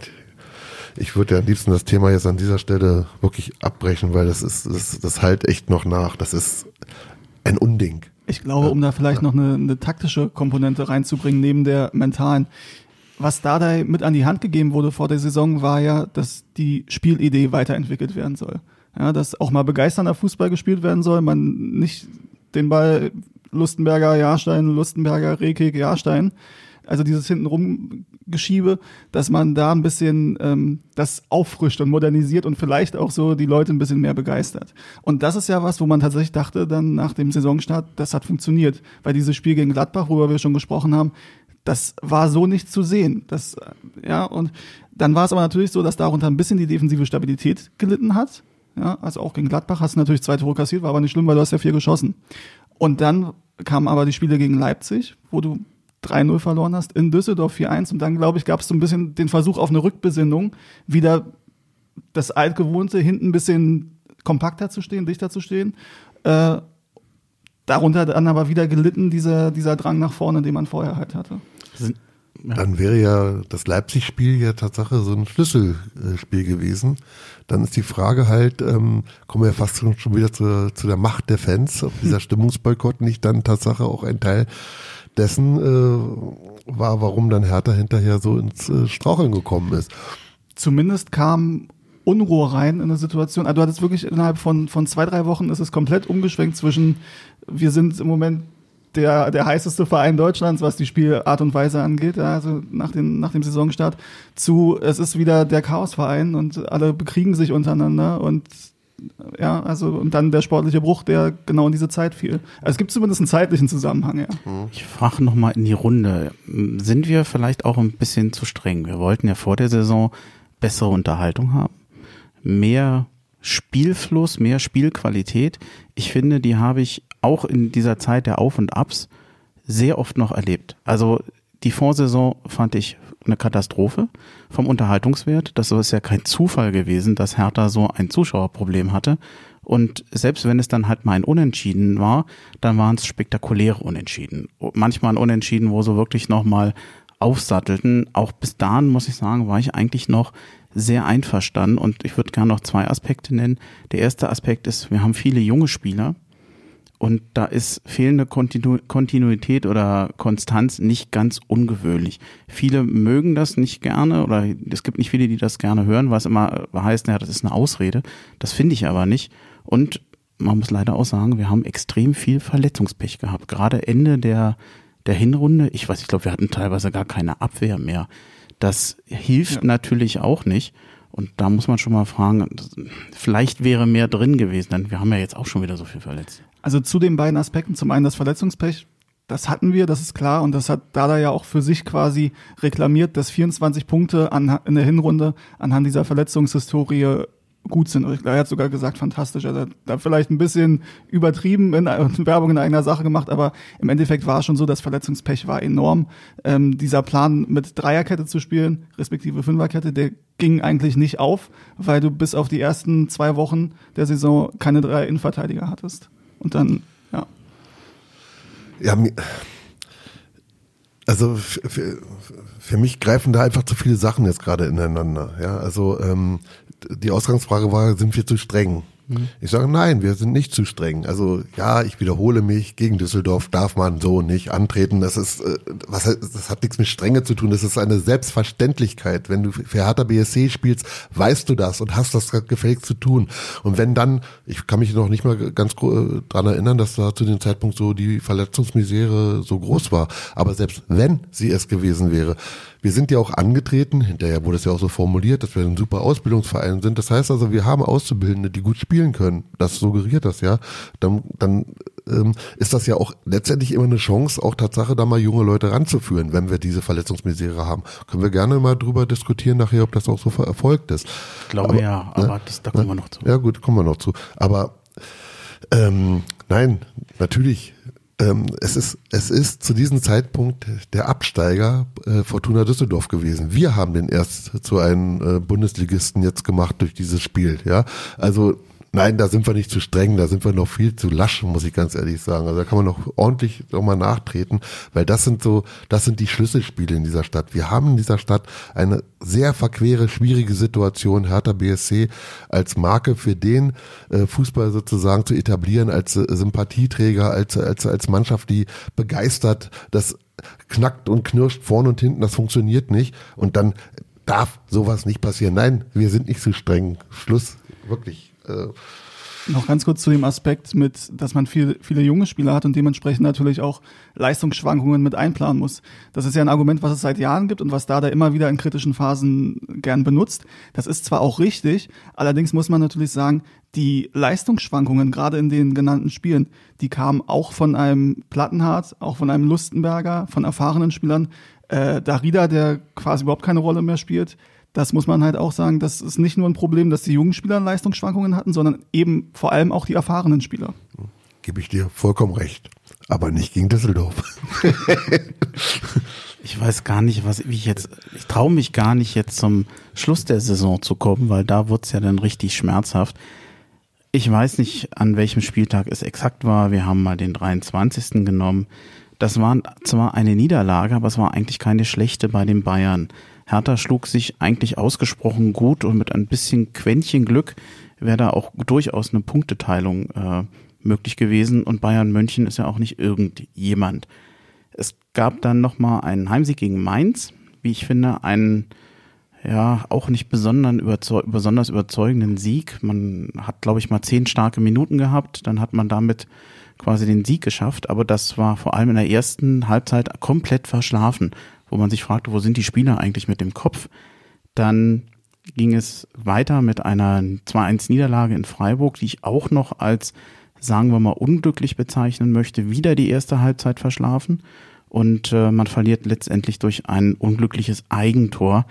ich würde ja am liebsten das Thema jetzt an dieser Stelle wirklich abbrechen, weil das ist, das, das halt echt noch nach, das ist ein Unding. Ich glaube, um da vielleicht noch eine, eine taktische Komponente reinzubringen, neben der mentalen. Was Dardai mit an die Hand gegeben wurde vor der Saison, war ja, dass die Spielidee weiterentwickelt werden soll. Ja, dass auch mal begeisternder Fußball gespielt werden soll, man nicht den Ball Lustenberger, Jahrstein, Lustenberger, Rekik, Jahrstein, also dieses hintenrum Geschiebe, dass man da ein bisschen ähm, das auffrischt und modernisiert und vielleicht auch so die Leute ein bisschen mehr begeistert. Und das ist ja was, wo man tatsächlich dachte, dann nach dem Saisonstart, das hat funktioniert. Weil dieses Spiel gegen Gladbach, worüber wir schon gesprochen haben, das war so nicht zu sehen. Das, ja, und dann war es aber natürlich so, dass darunter ein bisschen die defensive Stabilität gelitten hat. Ja, also auch gegen Gladbach hast du natürlich zwei Tore kassiert, war aber nicht schlimm, weil du hast ja vier geschossen. Und dann kamen aber die Spiele gegen Leipzig, wo du drei null verloren hast, in Düsseldorf vier eins und dann, glaube ich, gab es so ein bisschen den Versuch auf eine Rückbesinnung, wieder das Altgewohnte, hinten ein bisschen kompakter zu stehen, dichter zu stehen. Äh, darunter dann aber wieder gelitten, dieser, dieser Drang nach vorne, den man vorher halt hatte. Ja. Dann wäre ja das Leipzig-Spiel ja Tatsache so ein Schlüsselspiel gewesen. Dann ist die Frage halt, ähm, kommen wir fast schon wieder zu, zu der Macht der Fans, ob dieser Stimmungsboykott nicht dann Tatsache auch ein Teil dessen äh, war, warum dann Hertha hinterher so ins äh, Straucheln gekommen ist. Zumindest kam Unruhe rein in eine Situation. Also du hattest wirklich innerhalb von, von zwei, drei Wochen ist es komplett umgeschwenkt zwischen, wir sind im Moment der, der heißeste Verein Deutschlands, was die Spielart und Weise angeht, ja, also nach, den, nach dem Saisonstart, zu, es ist wieder der Chaosverein und alle bekriegen sich untereinander und ja, also und dann der sportliche Bruch, der genau in diese Zeit fiel. Also es gibt zumindest einen zeitlichen Zusammenhang, ja. Ich frage nochmal in die Runde, sind wir vielleicht auch ein bisschen zu streng? Wir wollten ja vor der Saison bessere Unterhaltung haben, mehr Spielfluss, mehr Spielqualität. Ich finde, die habe ich auch in dieser Zeit der Auf und Abs sehr oft noch erlebt. Also die Vorsaison fand ich eine Katastrophe vom Unterhaltungswert. Das ist ja kein Zufall gewesen, dass Hertha so ein Zuschauerproblem hatte. Und selbst wenn es dann halt mal ein Unentschieden war, dann waren es spektakuläre Unentschieden. Manchmal ein Unentschieden, wo so wirklich nochmal aufsattelten. Auch bis dahin, muss ich sagen, war ich eigentlich noch sehr einverstanden. Und ich würde gerne noch zwei Aspekte nennen. Der erste Aspekt ist, wir haben viele junge Spieler. Und da ist fehlende Kontinu- Kontinuität oder Konstanz nicht ganz ungewöhnlich. Viele mögen das nicht gerne oder es gibt nicht viele, die das gerne hören, was immer heißt, ja, das ist eine Ausrede. Das finde ich aber nicht. Und man muss leider auch sagen, wir haben extrem viel Verletzungspech gehabt. Gerade Ende der, der Hinrunde, ich weiß, ich glaube, wir hatten teilweise gar keine Abwehr mehr. Das hilft ja. natürlich auch nicht. Und da muss man schon mal fragen, vielleicht wäre mehr drin gewesen, denn wir haben ja jetzt auch schon wieder so viel verletzt. Also zu den beiden Aspekten, zum einen das Verletzungspech, das hatten wir, das ist klar, und das hat Dada ja auch für sich quasi reklamiert, dass vierundzwanzig Punkte an, in der Hinrunde anhand dieser Verletzungshistorie gut sind. Er hat sogar gesagt, fantastisch. Er hat da vielleicht ein bisschen übertrieben in, in Werbung in eigener Sache gemacht, aber im Endeffekt war es schon so, das Verletzungspech war enorm. Ähm, dieser Plan mit Dreierkette zu spielen, respektive Fünferkette, der ging eigentlich nicht auf, weil du bis auf die ersten zwei Wochen der Saison keine drei Innenverteidiger hattest. Und dann, ja. Ja, also für, für mich greifen da einfach zu viele Sachen jetzt gerade ineinander. Ja, also ähm, die Ausgangsfrage war, sind wir zu streng? Mhm. Ich sage, nein, wir sind nicht zu streng. Also ja, ich wiederhole mich, gegen Düsseldorf darf man so nicht antreten. Das ist, äh, was, das hat nichts mit Strenge zu tun. Das ist eine Selbstverständlichkeit. Wenn du für Hertha B S C spielst, weißt du das und hast das gefälligst zu tun. Und wenn dann, ich kann mich noch nicht mal ganz äh, dran erinnern, dass da zu dem Zeitpunkt so die Verletzungsmisere so groß war. Aber selbst wenn sie es gewesen wäre, wir sind ja auch angetreten, hinterher wurde es ja auch so formuliert, dass wir ein super Ausbildungsverein sind. Das heißt also, wir haben Auszubildende, die gut spielen können. Das suggeriert das ja. Dann, dann ähm, ist das ja auch letztendlich immer eine Chance, auch Tatsache, da mal junge Leute ranzuführen, wenn wir diese Verletzungsmisere haben. Können wir gerne mal drüber diskutieren nachher, ob das auch so erfolgt ist. Ich glaube aber, ja, aber ne, das, da kommen wir noch zu. Ja gut, kommen wir noch zu. Aber ähm, nein, natürlich. Es ist, es ist zu diesem Zeitpunkt der Absteiger äh, Fortuna Düsseldorf gewesen. Wir haben den erst zu einem äh, Bundesligisten jetzt gemacht durch dieses Spiel, ja. Also, nein, da sind wir nicht zu streng, da sind wir noch viel zu lasch, muss ich ganz ehrlich sagen. Also da kann man noch ordentlich nochmal nachtreten, weil das sind so, das sind die Schlüsselspiele in dieser Stadt. Wir haben in dieser Stadt eine sehr verquere, schwierige Situation, Hertha B S C als Marke für den äh, Fußball sozusagen zu etablieren, als äh, Sympathieträger, als, als, als Mannschaft, die begeistert, das knackt und knirscht vorne und hinten, das funktioniert nicht und dann darf sowas nicht passieren. Nein, wir sind nicht so streng. Schluss, wirklich. Noch ganz kurz zu dem Aspekt mit, dass man viel, viele junge Spieler hat und dementsprechend natürlich auch Leistungsschwankungen mit einplanen muss. Das ist ja ein Argument, was es seit Jahren gibt und was Dada immer wieder in kritischen Phasen gern benutzt. Das ist zwar auch richtig, allerdings muss man natürlich sagen, die Leistungsschwankungen, gerade in den genannten Spielen, die kamen auch von einem Plattenhardt, auch von einem Lustenberger, von erfahrenen Spielern. Äh, Darida, der quasi überhaupt keine Rolle mehr spielt. Das muss man halt auch sagen, das ist nicht nur ein Problem, dass die jungen Spieler Leistungsschwankungen hatten, sondern eben vor allem auch die erfahrenen Spieler. Gebe ich dir vollkommen recht, aber nicht gegen Düsseldorf. Ich weiß gar nicht, was wie ich jetzt, ich traue mich gar nicht jetzt zum Schluss der Saison zu kommen, weil da wurde es ja dann richtig schmerzhaft. Ich weiß nicht, an welchem Spieltag es exakt war. Wir haben mal den dreiundzwanzigsten genommen. Das war zwar eine Niederlage, aber es war eigentlich keine schlechte bei den Bayern. Hertha schlug sich eigentlich ausgesprochen gut und mit ein bisschen Quäntchen Glück wäre da auch durchaus eine Punkteteilung äh, möglich gewesen. Und Bayern München ist ja auch nicht irgendjemand. Es gab dann nochmal einen Heimsieg gegen Mainz, wie ich finde, einen ja auch nicht besonders, überzeug- besonders überzeugenden Sieg. Man hat, glaube ich, mal zehn starke Minuten gehabt, dann hat man damit quasi den Sieg geschafft, aber das war vor allem in der ersten Halbzeit komplett verschlafen, wo man sich fragte, wo sind die Spieler eigentlich mit dem Kopf? Dann ging es weiter mit einer zwei eins Niederlage in Freiburg, die ich auch noch als, sagen wir mal, unglücklich bezeichnen möchte, wieder die erste Halbzeit verschlafen und äh, man verliert letztendlich durch ein unglückliches Eigentor.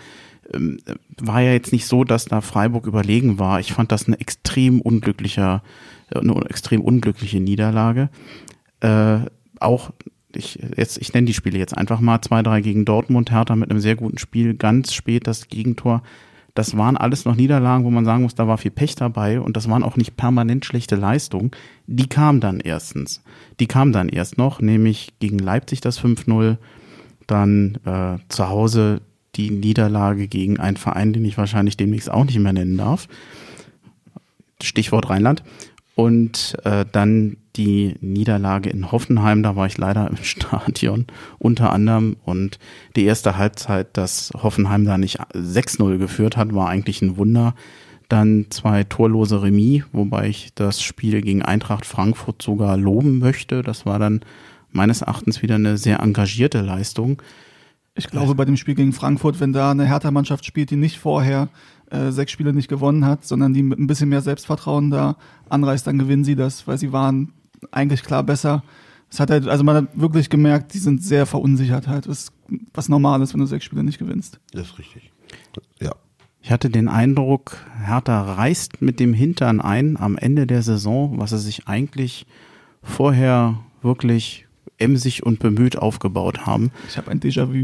ähm, war ja jetzt nicht so, dass da Freiburg überlegen war. Ich fand das eine extrem unglücklicher, eine extrem unglückliche Niederlage. Äh, auch ich jetzt, ich nenne die Spiele jetzt einfach mal zwei drei gegen Dortmund, Hertha mit einem sehr guten Spiel, ganz spät das Gegentor. Das waren alles noch Niederlagen, wo man sagen muss, da war viel Pech dabei und das waren auch nicht permanent schlechte Leistungen. Die kamen dann erstens. Die kamen dann erst noch, nämlich gegen Leipzig das fünf null, dann äh, zu Hause die Niederlage gegen einen Verein, den ich wahrscheinlich demnächst auch nicht mehr nennen darf. Stichwort Rheinland. Und äh, dann die Niederlage in Hoffenheim, da war ich leider im Stadion unter anderem. Und die erste Halbzeit, dass Hoffenheim da nicht sechs null geführt hat, war eigentlich ein Wunder. Dann zwei torlose Remis, wobei ich das Spiel gegen Eintracht Frankfurt sogar loben möchte. Das war dann meines Erachtens wieder eine sehr engagierte Leistung. Ich glaube, bei dem Spiel gegen Frankfurt, wenn da eine Hertha-Mannschaft spielt, die nicht vorher äh, sechs Spiele nicht gewonnen hat, sondern die mit ein bisschen mehr Selbstvertrauen da anreißt, dann gewinnen sie das, weil sie waren eigentlich klar besser. Es hat halt, also man hat wirklich gemerkt, die sind sehr verunsichert halt, was, was normal ist, wenn du sechs Spiele nicht gewinnst. Das ist richtig. Ja. Ich hatte den Eindruck, Hertha reißt mit dem Hintern ein am Ende der Saison, was sie sich eigentlich vorher wirklich emsig und bemüht aufgebaut haben. Ich habe ein Déjà-vu.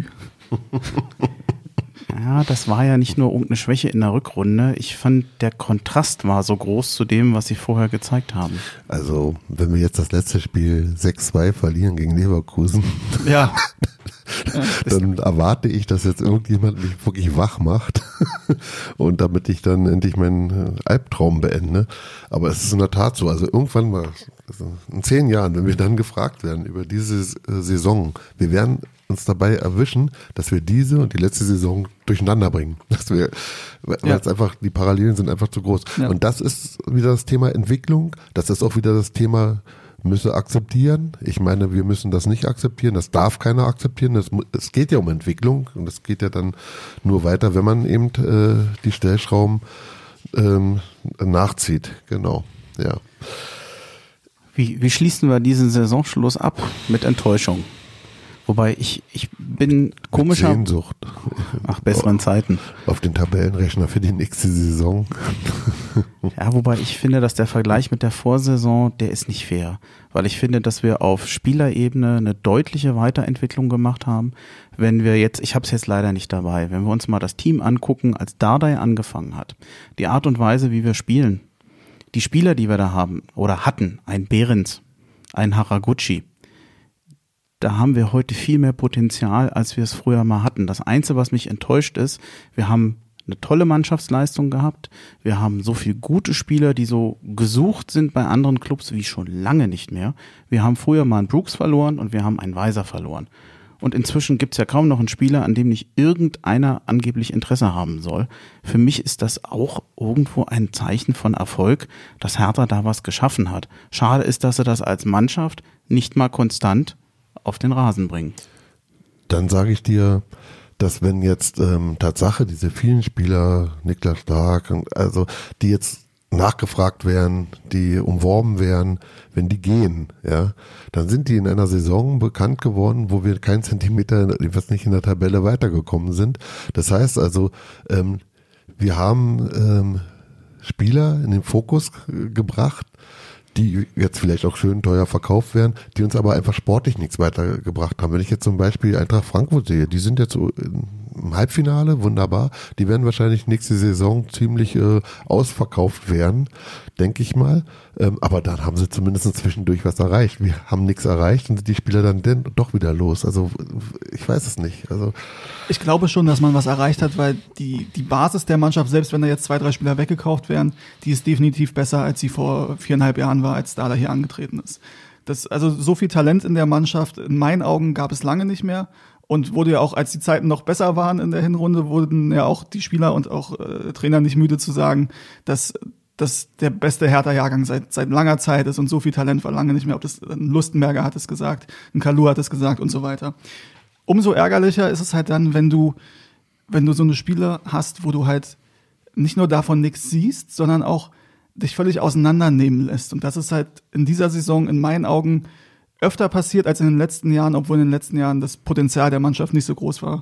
Ja, das war ja nicht nur irgendeine Schwäche in der Rückrunde. Ich fand, der Kontrast war so groß zu dem, was sie vorher gezeigt haben. Also, wenn wir jetzt das letzte Spiel sechs zwei verlieren gegen Leverkusen, ja. dann erwarte ich, dass jetzt irgendjemand mich wirklich wach macht und damit ich dann endlich meinen Albtraum beende. Aber es ist in der Tat so, also irgendwann mal, in zehn Jahren, wenn wir dann gefragt werden über diese Saison, wir werden uns dabei erwischen, dass wir diese und die letzte Saison durcheinander bringen. Dass wir, weil ja. es einfach, die Parallelen sind einfach zu groß. Ja. Und das ist wieder das Thema Entwicklung, das ist auch wieder das Thema müsse akzeptieren. Ich meine, wir müssen das nicht akzeptieren, das darf keiner akzeptieren. Das, es geht ja um Entwicklung und es geht ja dann nur weiter, wenn man eben äh, die Stellschrauben ähm, nachzieht. Genau, ja. Wie, wie schließen wir diesen Saisonschluss ab? Mit Enttäuschung. Wobei ich, ich bin komischer. Mit Sehnsucht. Ach, besseren Zeiten. Auf den Tabellenrechner für die nächste Saison. Ja, wobei ich finde, dass der Vergleich mit der Vorsaison, der ist nicht fair. Weil ich finde, dass wir auf Spielerebene eine deutliche Weiterentwicklung gemacht haben. Wenn wir jetzt, ich habe es jetzt leider nicht dabei, wenn wir uns mal das Team angucken, als Dardai angefangen hat, die Art und Weise, wie wir spielen, die Spieler, die wir da haben oder hatten, ein Behrens, ein Haraguchi, da haben wir heute viel mehr Potenzial, als wir es früher mal hatten. Das Einzige, was mich enttäuscht ist, wir haben eine tolle Mannschaftsleistung gehabt. Wir haben so viele gute Spieler, die so gesucht sind bei anderen Clubs wie schon lange nicht mehr. Wir haben früher mal einen Brooks verloren und wir haben einen Weiser verloren. Und inzwischen gibt's ja kaum noch einen Spieler, an dem nicht irgendeiner angeblich Interesse haben soll. Für mich ist das auch irgendwo ein Zeichen von Erfolg, dass Hertha da was geschaffen hat. Schade ist, dass sie das als Mannschaft nicht mal konstant auf den Rasen bringen. Dann sage ich dir, dass wenn jetzt ähm, Tatsache diese vielen Spieler, Niklas Stark, also die jetzt nachgefragt werden, die umworben werden, wenn die gehen, ja, dann sind die in einer Saison bekannt geworden, wo wir keinen Zentimeter, was nicht in der Tabelle weitergekommen sind. Das heißt also, ähm, wir haben ähm, Spieler in den Fokus äh, gebracht, die jetzt vielleicht auch schön teuer verkauft werden, die uns aber einfach sportlich nichts weitergebracht haben. Wenn ich jetzt zum Beispiel Eintracht Frankfurt sehe, die sind jetzt im Halbfinale, wunderbar, die werden wahrscheinlich nächste Saison ziemlich äh, ausverkauft werden, denke ich mal. Ähm, aber dann haben sie zumindest zwischendurch was erreicht. Wir haben nichts erreicht und sind die Spieler dann denn doch wieder los. Also ich weiß es nicht. Also ich glaube schon, dass man was erreicht hat, weil die die Basis der Mannschaft, selbst wenn da jetzt zwei, drei Spieler weggekauft werden, die ist definitiv besser, als sie vor viereinhalb Jahren war, als Dada hier angetreten ist. Das, also so viel Talent in der Mannschaft, in meinen Augen gab es lange nicht mehr. Und wurde ja auch, als die Zeiten noch besser waren in der Hinrunde, wurden ja auch die Spieler und auch äh, Trainer nicht müde zu sagen, dass das der beste Hertha-Jahrgang seit seit langer Zeit ist und so viel Talent war lange nicht mehr. Ob das ein Lustenberger hat es gesagt, ein Kalu hat es gesagt und so weiter. Umso ärgerlicher ist es halt dann, wenn du wenn du so eine Spiele hast, wo du halt nicht nur davon nichts siehst, sondern auch dich völlig auseinandernehmen lässt. Und das ist halt in dieser Saison in meinen Augen öfter passiert als in den letzten Jahren, obwohl in den letzten Jahren das Potenzial der Mannschaft nicht so groß war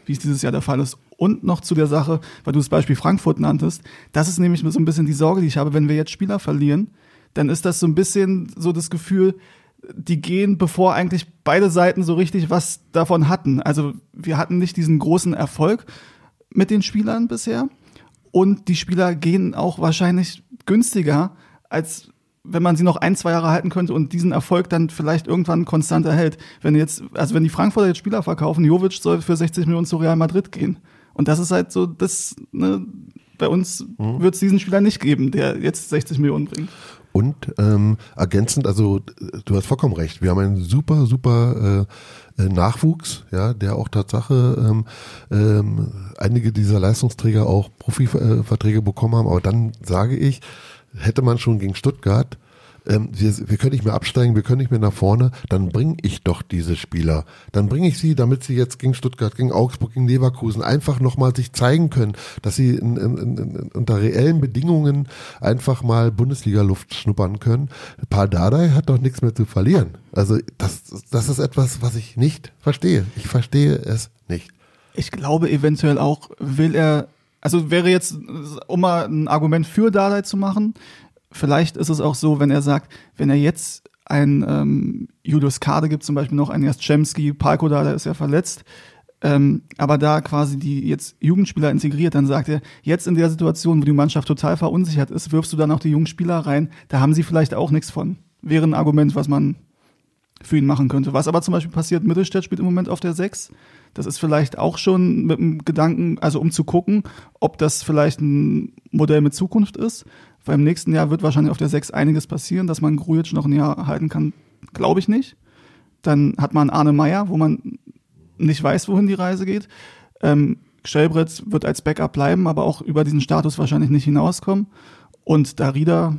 wie es dieses Jahr der Fall ist. Und noch zu der Sache, weil du das Beispiel Frankfurt nanntest, das ist nämlich so ein bisschen die Sorge, die ich habe, wenn wir jetzt Spieler verlieren, dann ist das so ein bisschen so das Gefühl, die gehen, bevor eigentlich beide Seiten so richtig was davon hatten. Also wir hatten nicht diesen großen Erfolg mit den Spielern bisher und die Spieler gehen auch wahrscheinlich günstiger, als wenn man sie noch ein, zwei Jahre halten könnte und diesen Erfolg dann vielleicht irgendwann konstant erhält. Wenn jetzt, also wenn die Frankfurter jetzt Spieler verkaufen, Jovic soll für sechzig Millionen zu Real Madrid gehen. Und das ist halt so, das, ne, bei uns mhm. wird es diesen Spieler nicht geben, der jetzt sechzig Millionen bringt. Und ähm, ergänzend, also du hast vollkommen recht, wir haben einen super, super äh, Nachwuchs, ja, der auch Tatsache ähm, ähm, einige dieser Leistungsträger auch Profiverträge bekommen haben, aber dann sage ich, hätte man schon gegen Stuttgart, ähm, wir, wir können nicht mehr absteigen, wir können nicht mehr nach vorne, dann bringe ich doch diese Spieler. Dann bringe ich sie, damit sie jetzt gegen Stuttgart, gegen Augsburg, gegen Leverkusen einfach nochmal sich zeigen können, dass sie in, in, in, unter reellen Bedingungen einfach mal Bundesliga-Luft schnuppern können. Paul Dardai hat doch nichts mehr zu verlieren. Also das, das ist etwas, was ich nicht verstehe. Ich verstehe es nicht. Ich glaube eventuell auch, will er, also wäre jetzt, um mal ein Argument für Dardai zu machen, vielleicht ist es auch so, wenn er sagt, wenn er jetzt ein ähm, Julius Kade gibt, zum Beispiel noch einen Jastrzemski, Palko Dardai ist ja verletzt, ähm, aber da quasi die jetzt Jugendspieler integriert, dann sagt er, jetzt in der Situation, wo die Mannschaft total verunsichert ist, wirfst du dann auch die jungen Spieler rein, da haben sie vielleicht auch nichts von. Wäre ein Argument, was man für ihn machen könnte. Was aber zum Beispiel passiert, Mittelstädt spielt im Moment auf der sechs. Das ist vielleicht auch schon mit dem Gedanken, also um zu gucken, ob das vielleicht ein Modell mit Zukunft ist. Weil im nächsten Jahr wird wahrscheinlich auf der sechs einiges passieren, dass man Grujic noch ein Jahr halten kann, glaube ich nicht. Dann hat man Arne Meyer, wo man nicht weiß, wohin die Reise geht. Ähm, Schellbretz wird als Backup bleiben, aber auch über diesen Status wahrscheinlich nicht hinauskommen. Und Darida...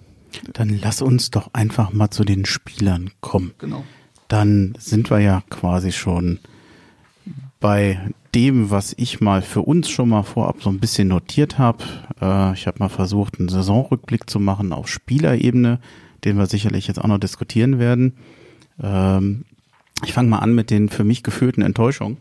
Dann lass uns doch einfach mal zu den Spielern kommen. Genau. Dann sind wir ja quasi schon bei dem, was ich mal für uns schon mal vorab so ein bisschen notiert habe. Äh, ich habe mal versucht, einen Saisonrückblick zu machen auf Spielerebene, den wir sicherlich jetzt auch noch diskutieren werden. Ähm, ich fange mal an mit den für mich gefühlten Enttäuschungen.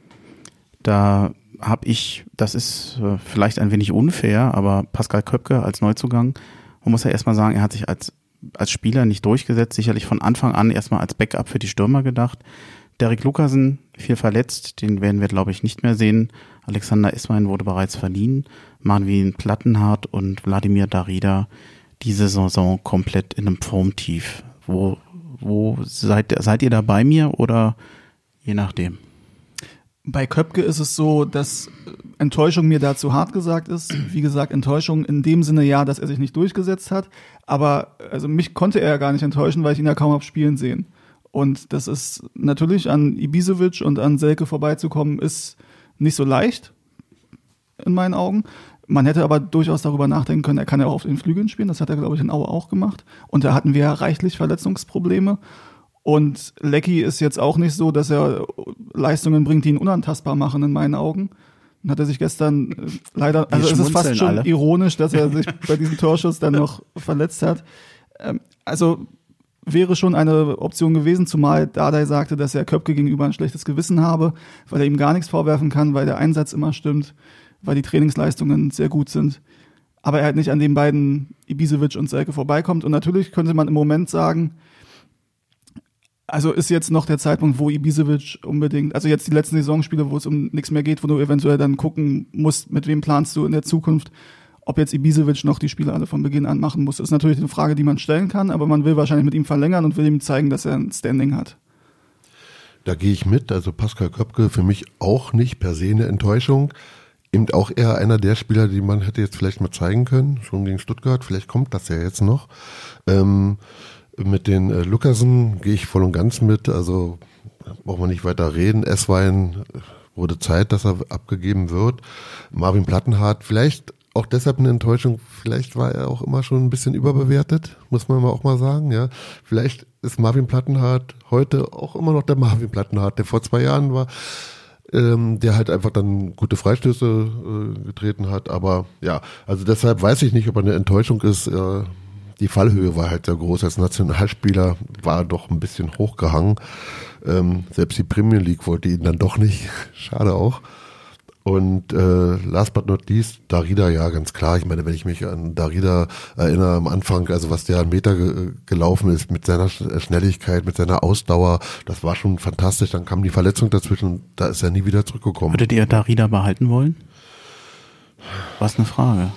Da habe ich, das ist äh, vielleicht ein wenig unfair, aber Pascal Köpke als Neuzugang, man muss ja erstmal sagen, er hat sich als als Spieler nicht durchgesetzt, sicherlich von Anfang an erstmal als Backup für die Stürmer gedacht. Derek Lucasen, viel verletzt, den werden wir, glaube ich, nicht mehr sehen. Alexander Ismail wurde bereits verliehen. Marvin Plattenhardt und Wladimir Darida diese Saison komplett in einem Formtief. Wo, wo seid, seid ihr da bei mir oder je nachdem? Bei Köpke ist es so, dass Enttäuschung mir da zu hart gesagt ist. Wie gesagt, Enttäuschung in dem Sinne ja, dass er sich nicht durchgesetzt hat. Aber also mich konnte er ja gar nicht enttäuschen, weil ich ihn ja kaum habe spielen sehen. Und das ist natürlich an Ibisevic und an Selke vorbeizukommen, ist nicht so leicht in meinen Augen. Man hätte aber durchaus darüber nachdenken können, er kann ja auch auf den Flügeln spielen. Das hat er, glaube ich, in Aue auch gemacht. Und da hatten wir ja reichlich Verletzungsprobleme. Und Lecky ist jetzt auch nicht so, dass er Leistungen bringt, die ihn unantastbar machen in meinen Augen. Dann hat er sich gestern leider, also es ist fast schon alle. ironisch, dass er sich bei diesem Torschuss dann noch verletzt hat. Also wäre schon eine Option gewesen, zumal Dardai sagte, dass er Köpke gegenüber ein schlechtes Gewissen habe, weil er ihm gar nichts vorwerfen kann, weil der Einsatz immer stimmt, weil die Trainingsleistungen sehr gut sind. Aber er halt nicht an den beiden Ibisevic und Selke vorbeikommt. Und natürlich könnte man im Moment sagen, also ist jetzt noch der Zeitpunkt, wo Ibisevic unbedingt, also jetzt die letzten Saisonspiele, wo es um nichts mehr geht, wo du eventuell dann gucken musst, mit wem planst du in der Zukunft, ob jetzt Ibisevic noch die Spiele alle von Beginn an machen muss. Das ist natürlich eine Frage, die man stellen kann, aber man will wahrscheinlich mit ihm verlängern und will ihm zeigen, dass er ein Standing hat. Da gehe ich mit, also Pascal Köpke für mich auch nicht per se eine Enttäuschung. Eben auch eher einer der Spieler, die man hätte jetzt vielleicht mal zeigen können, schon gegen Stuttgart, vielleicht kommt das ja jetzt noch. Ähm, Mit den äh, Lucasen gehe ich voll und ganz mit, also braucht man nicht weiter reden. Esswein wurde Zeit, dass er abgegeben wird. Marvin Plattenhardt, vielleicht auch deshalb eine Enttäuschung, vielleicht war er auch immer schon ein bisschen überbewertet, muss man auch mal sagen. Ja, vielleicht ist Marvin Plattenhardt heute auch immer noch der Marvin Plattenhardt, der vor zwei Jahren war, ähm, der halt einfach dann gute Freistöße äh, getreten hat. Aber ja, also deshalb weiß ich nicht, ob er eine Enttäuschung ist. Äh, Die Fallhöhe war halt sehr groß. Als Nationalspieler war doch ein bisschen hochgehangen. Ähm, selbst die Premier League wollte ihn dann doch nicht. Schade auch. Und äh, last but not least, Darida, ja, ganz klar. Ich meine, wenn ich mich an Darida erinnere am Anfang, also was der an Meter ge- gelaufen ist, mit seiner Schnelligkeit, mit seiner Ausdauer, das war schon fantastisch. Dann kam die Verletzung dazwischen, da ist er nie wieder zurückgekommen. Würdet ihr Darida behalten wollen? Was eine Frage.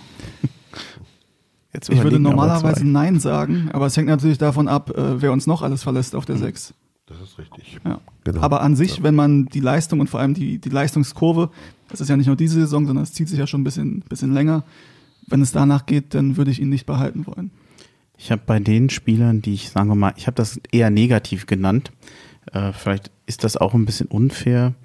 Jetzt ich würde normalerweise Nein sagen, aber es hängt natürlich davon ab, äh, wer uns noch alles verlässt auf der sechs. Das ist richtig. Ja. Genau. Aber an sich, ja. wenn man die Leistung und vor allem die, die Leistungskurve, das ist ja nicht nur diese Saison, sondern es zieht sich ja schon ein bisschen, bisschen länger, wenn es danach geht, dann würde ich ihn nicht behalten wollen. Ich habe bei den Spielern, die ich, sagen wir mal, ich habe das eher negativ genannt, äh, vielleicht ist das auch ein bisschen unfair,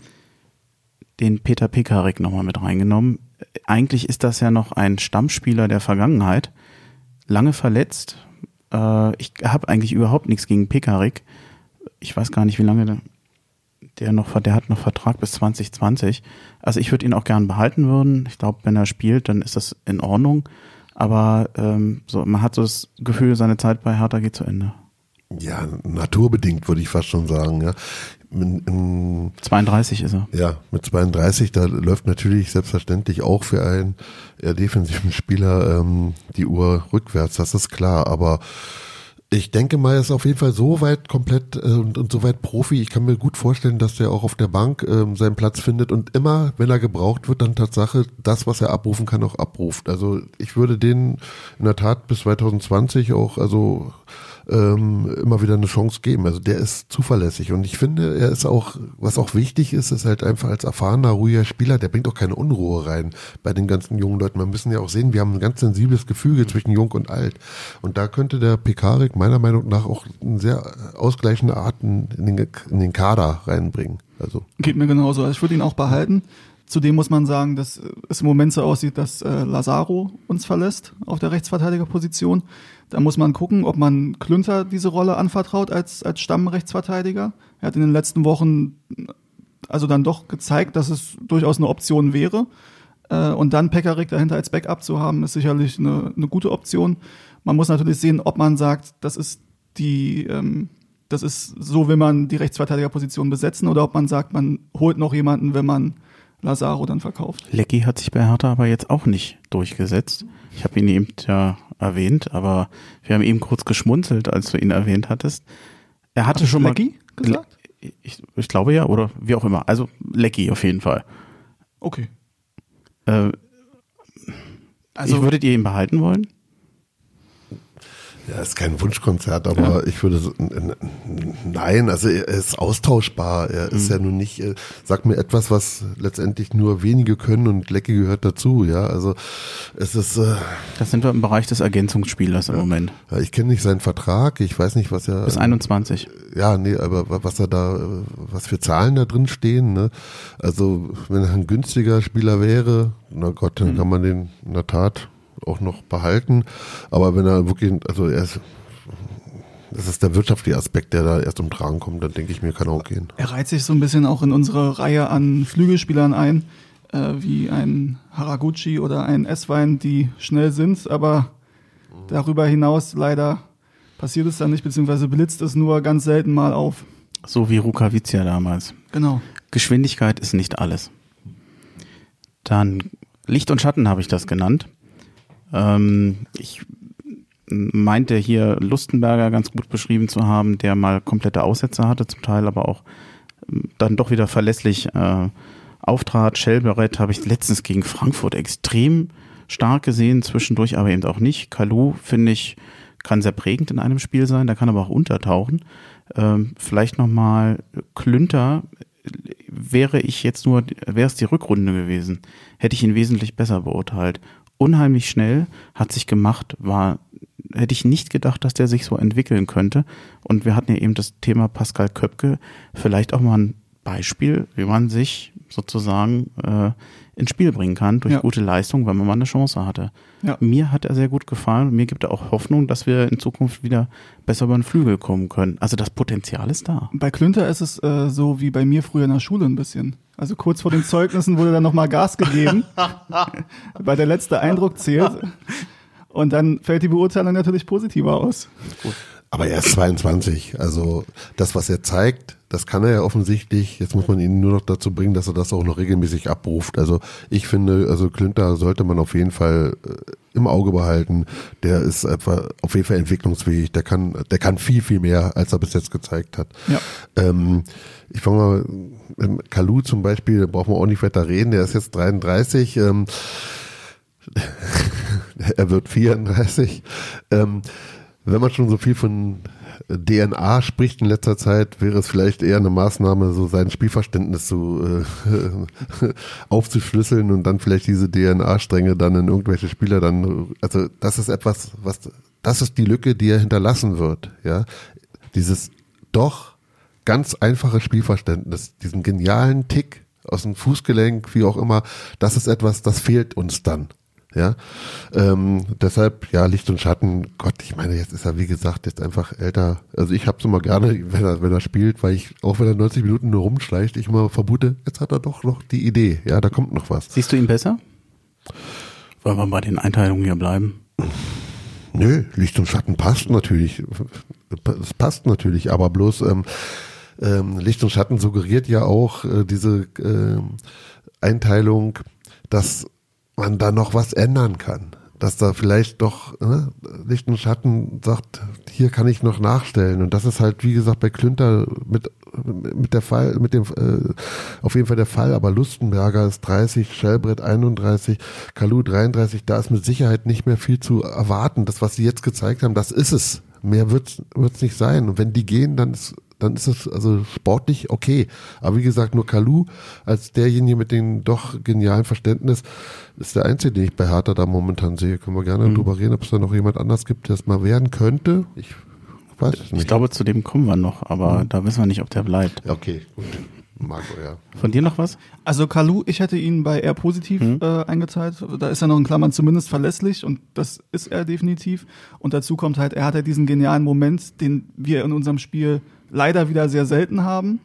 den Peter Pekarik nochmal mit reingenommen. Eigentlich ist das ja noch ein Stammspieler der Vergangenheit, lange verletzt. Äh, ich habe eigentlich überhaupt nichts gegen Pekarik. Ich weiß gar nicht, wie lange der, der noch, der hat noch Vertrag bis zwanzig zwanzig. Also ich würde ihn auch gern behalten würden. Ich glaube, wenn er spielt, dann ist das in Ordnung. Aber ähm, so, man hat so das Gefühl, seine Zeit bei Hertha geht zu Ende. Ja, naturbedingt würde ich fast schon sagen. Ja. In, in, zweiunddreißig ist er. Ja, mit zweiunddreißig, da läuft natürlich selbstverständlich auch für einen eher defensiven Spieler ähm, die Uhr rückwärts, das ist klar. Aber ich denke mal, er ist auf jeden Fall so weit komplett äh, und, und so weit Profi. Ich kann mir gut vorstellen, dass der auch auf der Bank ähm, seinen Platz findet und immer, wenn er gebraucht wird, dann Tatsache das, was er abrufen kann, auch abruft. Also ich würde den in der Tat bis zwanzig zwanzig auch also ähm, immer wieder eine Chance geben. Also der ist zuverlässig und ich finde, er ist auch, was auch wichtig ist, ist halt einfach als erfahrener, ruhiger Spieler, der bringt auch keine Unruhe rein bei den ganzen jungen Leuten. Wir müssen ja auch sehen, wir haben ein ganz sensibles Gefüge zwischen jung und alt und da könnte der Pekarik meiner Meinung nach auch eine sehr ausgleichende Art in den, in den Kader reinbringen. Also geht mir genauso. Also ich würde ihn auch behalten. Zudem muss man sagen, dass es im Moment so aussieht, dass äh, Lazaro uns verlässt auf der Rechtsverteidigerposition. Da muss man gucken, ob man Klünter diese Rolle anvertraut als als Stammrechtsverteidiger. Er hat in den letzten Wochen also dann doch gezeigt, dass es durchaus eine Option wäre. Äh, und dann Pekarik dahinter als Backup zu haben, ist sicherlich eine, eine gute Option. Man muss natürlich sehen, ob man sagt, das ist die, ähm, das ist so, will man die Rechtsverteidigerposition besetzen, oder ob man sagt, man holt noch jemanden, wenn man Lazaro dann verkauft. Lecky hat sich bei Hertha aber jetzt auch nicht durchgesetzt. Ich habe ihn eben ja erwähnt, aber wir haben eben kurz geschmunzelt, als du ihn erwähnt hattest. Er hatte Hast schon mal Lecky gesagt? Ich, ich glaube ja, oder wie auch immer. Also Lecky auf jeden Fall. Okay. Äh, also würdet ihr ihn behalten wollen? Ja, ist kein Wunschkonzert, aber ja. ich würde so, nein, also er ist austauschbar. Er ist mhm. ja nun nicht, sag mir etwas, was letztendlich nur wenige können und Lecky gehört dazu, ja. Also es ist. Äh, das sind wir im Bereich des Ergänzungsspielers im ja. Moment. Ja, ich kenne nicht seinen Vertrag, ich weiß nicht, was er. Bis einundzwanzig. Ja, nee, aber was er da, was für Zahlen da drin stehen, ne? Also wenn er ein günstiger Spieler wäre, na Gott, dann mhm. kann man den in der Tat auch noch behalten, aber wenn er wirklich, also er ist, das ist der wirtschaftliche Aspekt, der da erst zum Tragen kommt, dann denke ich mir, kann auch gehen. Er reiht sich so ein bisschen auch in unsere Reihe an Flügelspielern ein, äh, wie ein Haraguchi oder ein Esswein, die schnell sind, aber mhm. darüber hinaus leider passiert es dann nicht, beziehungsweise blitzt es nur ganz selten mal auf. So wie Rukavica damals. Genau. Geschwindigkeit ist nicht alles. Dann Licht und Schatten habe ich das genannt. Ähm, ich meinte hier Lustenberger ganz gut beschrieben zu haben, der mal komplette Aussätze hatte, zum Teil aber auch dann doch wieder verlässlich äh, auftrat. Schelberet habe ich letztens gegen Frankfurt extrem stark gesehen, zwischendurch aber eben auch nicht. Kalou, finde ich, kann sehr prägend in einem Spiel sein, der kann aber auch untertauchen. Ähm, vielleicht nochmal Klünter, wäre ich jetzt nur, wäre es die Rückrunde gewesen, hätte ich ihn wesentlich besser beurteilt. Unheimlich schnell, hat sich gemacht, war, hätte ich nicht gedacht, dass der sich so entwickeln könnte. Und wir hatten ja eben das Thema Pascal Köpke, vielleicht auch mal ein Beispiel, wie man sich sozusagen äh, ins Spiel bringen kann durch ja. gute Leistung, wenn man mal eine Chance hatte. Ja. Mir hat er sehr gut gefallen und mir gibt er auch Hoffnung, dass wir in Zukunft wieder besser über den Flügel kommen können. Also das Potenzial ist da. Bei Klünter ist es äh, so wie bei mir früher in der Schule ein bisschen. Also kurz vor den Zeugnissen wurde dann nochmal Gas gegeben, weil der letzte Eindruck zählt. Und dann fällt die Beurteilung natürlich positiver aus. Gut. Aber er ist zweiundzwanzig, also das, was er zeigt, das kann er ja offensichtlich. Jetzt muss man ihn nur noch dazu bringen, dass er das auch noch regelmäßig abruft. Also ich finde, also Klünter sollte man auf jeden Fall äh, im Auge behalten. Der ist einfach auf jeden Fall entwicklungsfähig. Der kann, der kann viel, viel mehr, als er bis jetzt gezeigt hat. Ja. Ähm, ich fange mal, ähm, Kalou zum Beispiel, da brauchen wir auch nicht weiter reden. Der ist jetzt dreiunddreißig. Ähm, er wird vierunddreißig. Ähm, Wenn man schon so viel von D N A spricht in letzter Zeit, wäre es vielleicht eher eine Maßnahme, so sein Spielverständnis zu äh, aufzuschlüsseln und dann vielleicht diese D N A-Stränge dann in irgendwelche Spieler dann, also das ist etwas, was, das ist die Lücke, die er hinterlassen wird, ja. Dieses doch ganz einfache Spielverständnis, diesen genialen Tick aus dem Fußgelenk, wie auch immer, das ist etwas, das fehlt uns dann. Ja, ähm, deshalb, ja, Licht und Schatten, Gott, ich meine, jetzt ist er, wie gesagt, jetzt einfach älter. Also ich hab's immer gerne, wenn er, wenn er spielt, weil ich, auch wenn er neunzig Minuten nur rumschleicht, ich immer vermute, jetzt hat er doch noch die Idee, ja, da kommt noch was. Siehst du ihn besser? Wollen wir bei den Einteilungen hier bleiben? Nö, Licht und Schatten passt natürlich, es passt natürlich, aber bloß, ähm, ähm, Licht und Schatten suggeriert ja auch äh, diese äh, Einteilung, dass man da noch was ändern kann. Dass da vielleicht doch ne, Licht und Schatten sagt, hier kann ich noch nachstellen. Und das ist halt, wie gesagt, bei Klünter mit mit der Fall, mit dem äh, auf jeden Fall der Fall, aber Lustenberger ist dreißig, Schellbrett einunddreißig, Kalou dreiunddreißig, da ist mit Sicherheit nicht mehr viel zu erwarten. Das, was sie jetzt gezeigt haben, das ist es. Mehr wird's wird's nicht sein. Und wenn die gehen, dann ist dann ist es also sportlich okay. Aber wie gesagt, nur Kalou als derjenige mit dem doch genialen Verständnis ist der Einzige, den ich bei Hertha da momentan sehe. Können wir gerne mhm. drüber reden, ob es da noch jemand anders gibt, der es mal werden könnte. Ich weiß es nicht. Ich glaube, zu dem kommen wir noch, aber mhm. da wissen wir nicht, ob der bleibt. Okay, gut. Marco, ja. Von dir noch was? Also Kalou, ich hätte ihn bei eher positiv mhm. äh, eingeteilt. Da ist er noch in Klammern zumindest verlässlich und das ist er definitiv. Und dazu kommt halt, er hat ja diesen genialen Moment, den wir in unserem Spiel leider wieder sehr selten haben.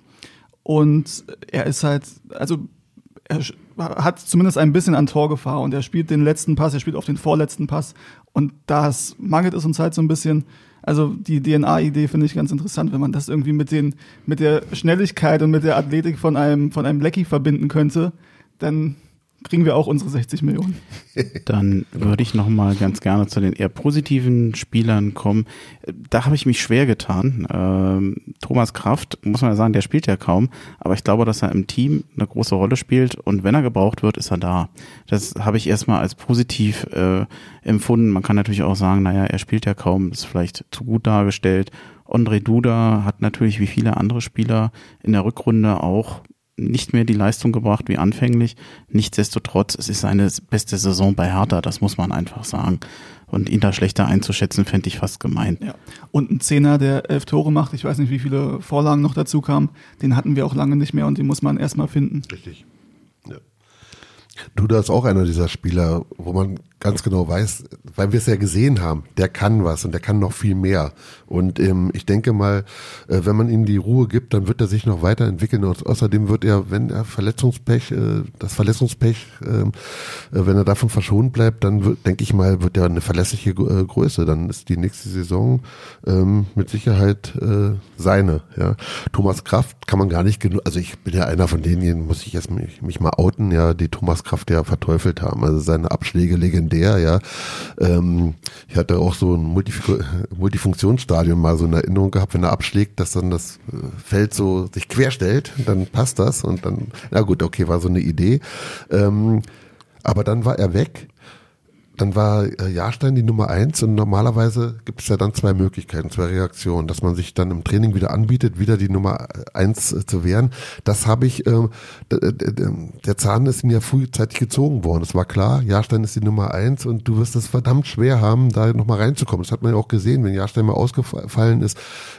Und er ist halt, also er hat zumindest ein bisschen an Torgefahr und er spielt den letzten Pass, er spielt auf den vorletzten Pass. Und das mangelt es uns halt so ein bisschen. Also die D N A-Idee finde ich ganz interessant, wenn man das irgendwie mit den mit der Schnelligkeit und mit der Athletik von einem von einem Lecky verbinden könnte, dann kriegen wir auch unsere sechzig Millionen. Dann würde ich noch mal ganz gerne zu den eher positiven Spielern kommen. Da habe ich mich schwer getan. Ähm, Thomas Kraft, muss man ja sagen, der spielt ja kaum, aber ich glaube, dass er im Team eine große Rolle spielt und wenn er gebraucht wird, ist er da. Das habe ich erstmal als positiv äh, empfunden. Man kann natürlich auch sagen, naja, er spielt ja kaum, ist vielleicht zu gut dargestellt. Ondrej Duda hat natürlich wie viele andere Spieler in der Rückrunde auch nicht mehr die Leistung gebracht wie anfänglich. Nichtsdestotrotz, es ist seine beste Saison bei Hertha, das muss man einfach sagen. Und ihn da schlechter einzuschätzen, fände ich fast gemein. Ja. Und ein Zehner, der elf Tore macht, ich weiß nicht, wie viele Vorlagen noch dazu kamen, den hatten wir auch lange nicht mehr und den muss man erstmal finden. Richtig. Ja. Duda ist auch einer dieser Spieler, wo man ganz genau weiß, weil wir es ja gesehen haben, der kann was und der kann noch viel mehr. Und ähm, ich denke mal, äh, wenn man ihm die Ruhe gibt, dann wird er sich noch weiterentwickeln. Und außerdem wird er, wenn er Verletzungspech, äh, das Verletzungspech, äh, äh, wenn er davon verschont bleibt, dann wird, denke ich mal, wird er eine verlässliche äh, Größe. Dann ist die nächste Saison ähm, mit Sicherheit äh, seine. Ja. Thomas Kraft kann man gar nicht genug, also ich bin ja einer von denjenigen, muss ich jetzt mich, mich mal outen, ja, die Thomas Kraft ja verteufelt haben. Also seine Abschläge legendär. Ja, ähm, ich hatte auch so ein Multif- Multifunktionsstadion mal so in Erinnerung gehabt, wenn er abschlägt, dass dann das Feld so sich querstellt, dann passt das und dann, na gut, okay, war so eine Idee. Ähm, aber dann war er weg. Dann war äh, Jahrstein die Nummer eins und normalerweise gibt es ja dann zwei Möglichkeiten, zwei Reaktionen, dass man sich dann im Training wieder anbietet, wieder die Nummer eins äh, zu werden. Das habe ich, ähm, d- d- d- der Zahn ist mir frühzeitig gezogen worden. Es war klar, Jahrstein ist die Nummer eins und du wirst es verdammt schwer haben, da nochmal reinzukommen. Das hat man ja auch gesehen, wenn Jahrstein mal ausgefallen ist,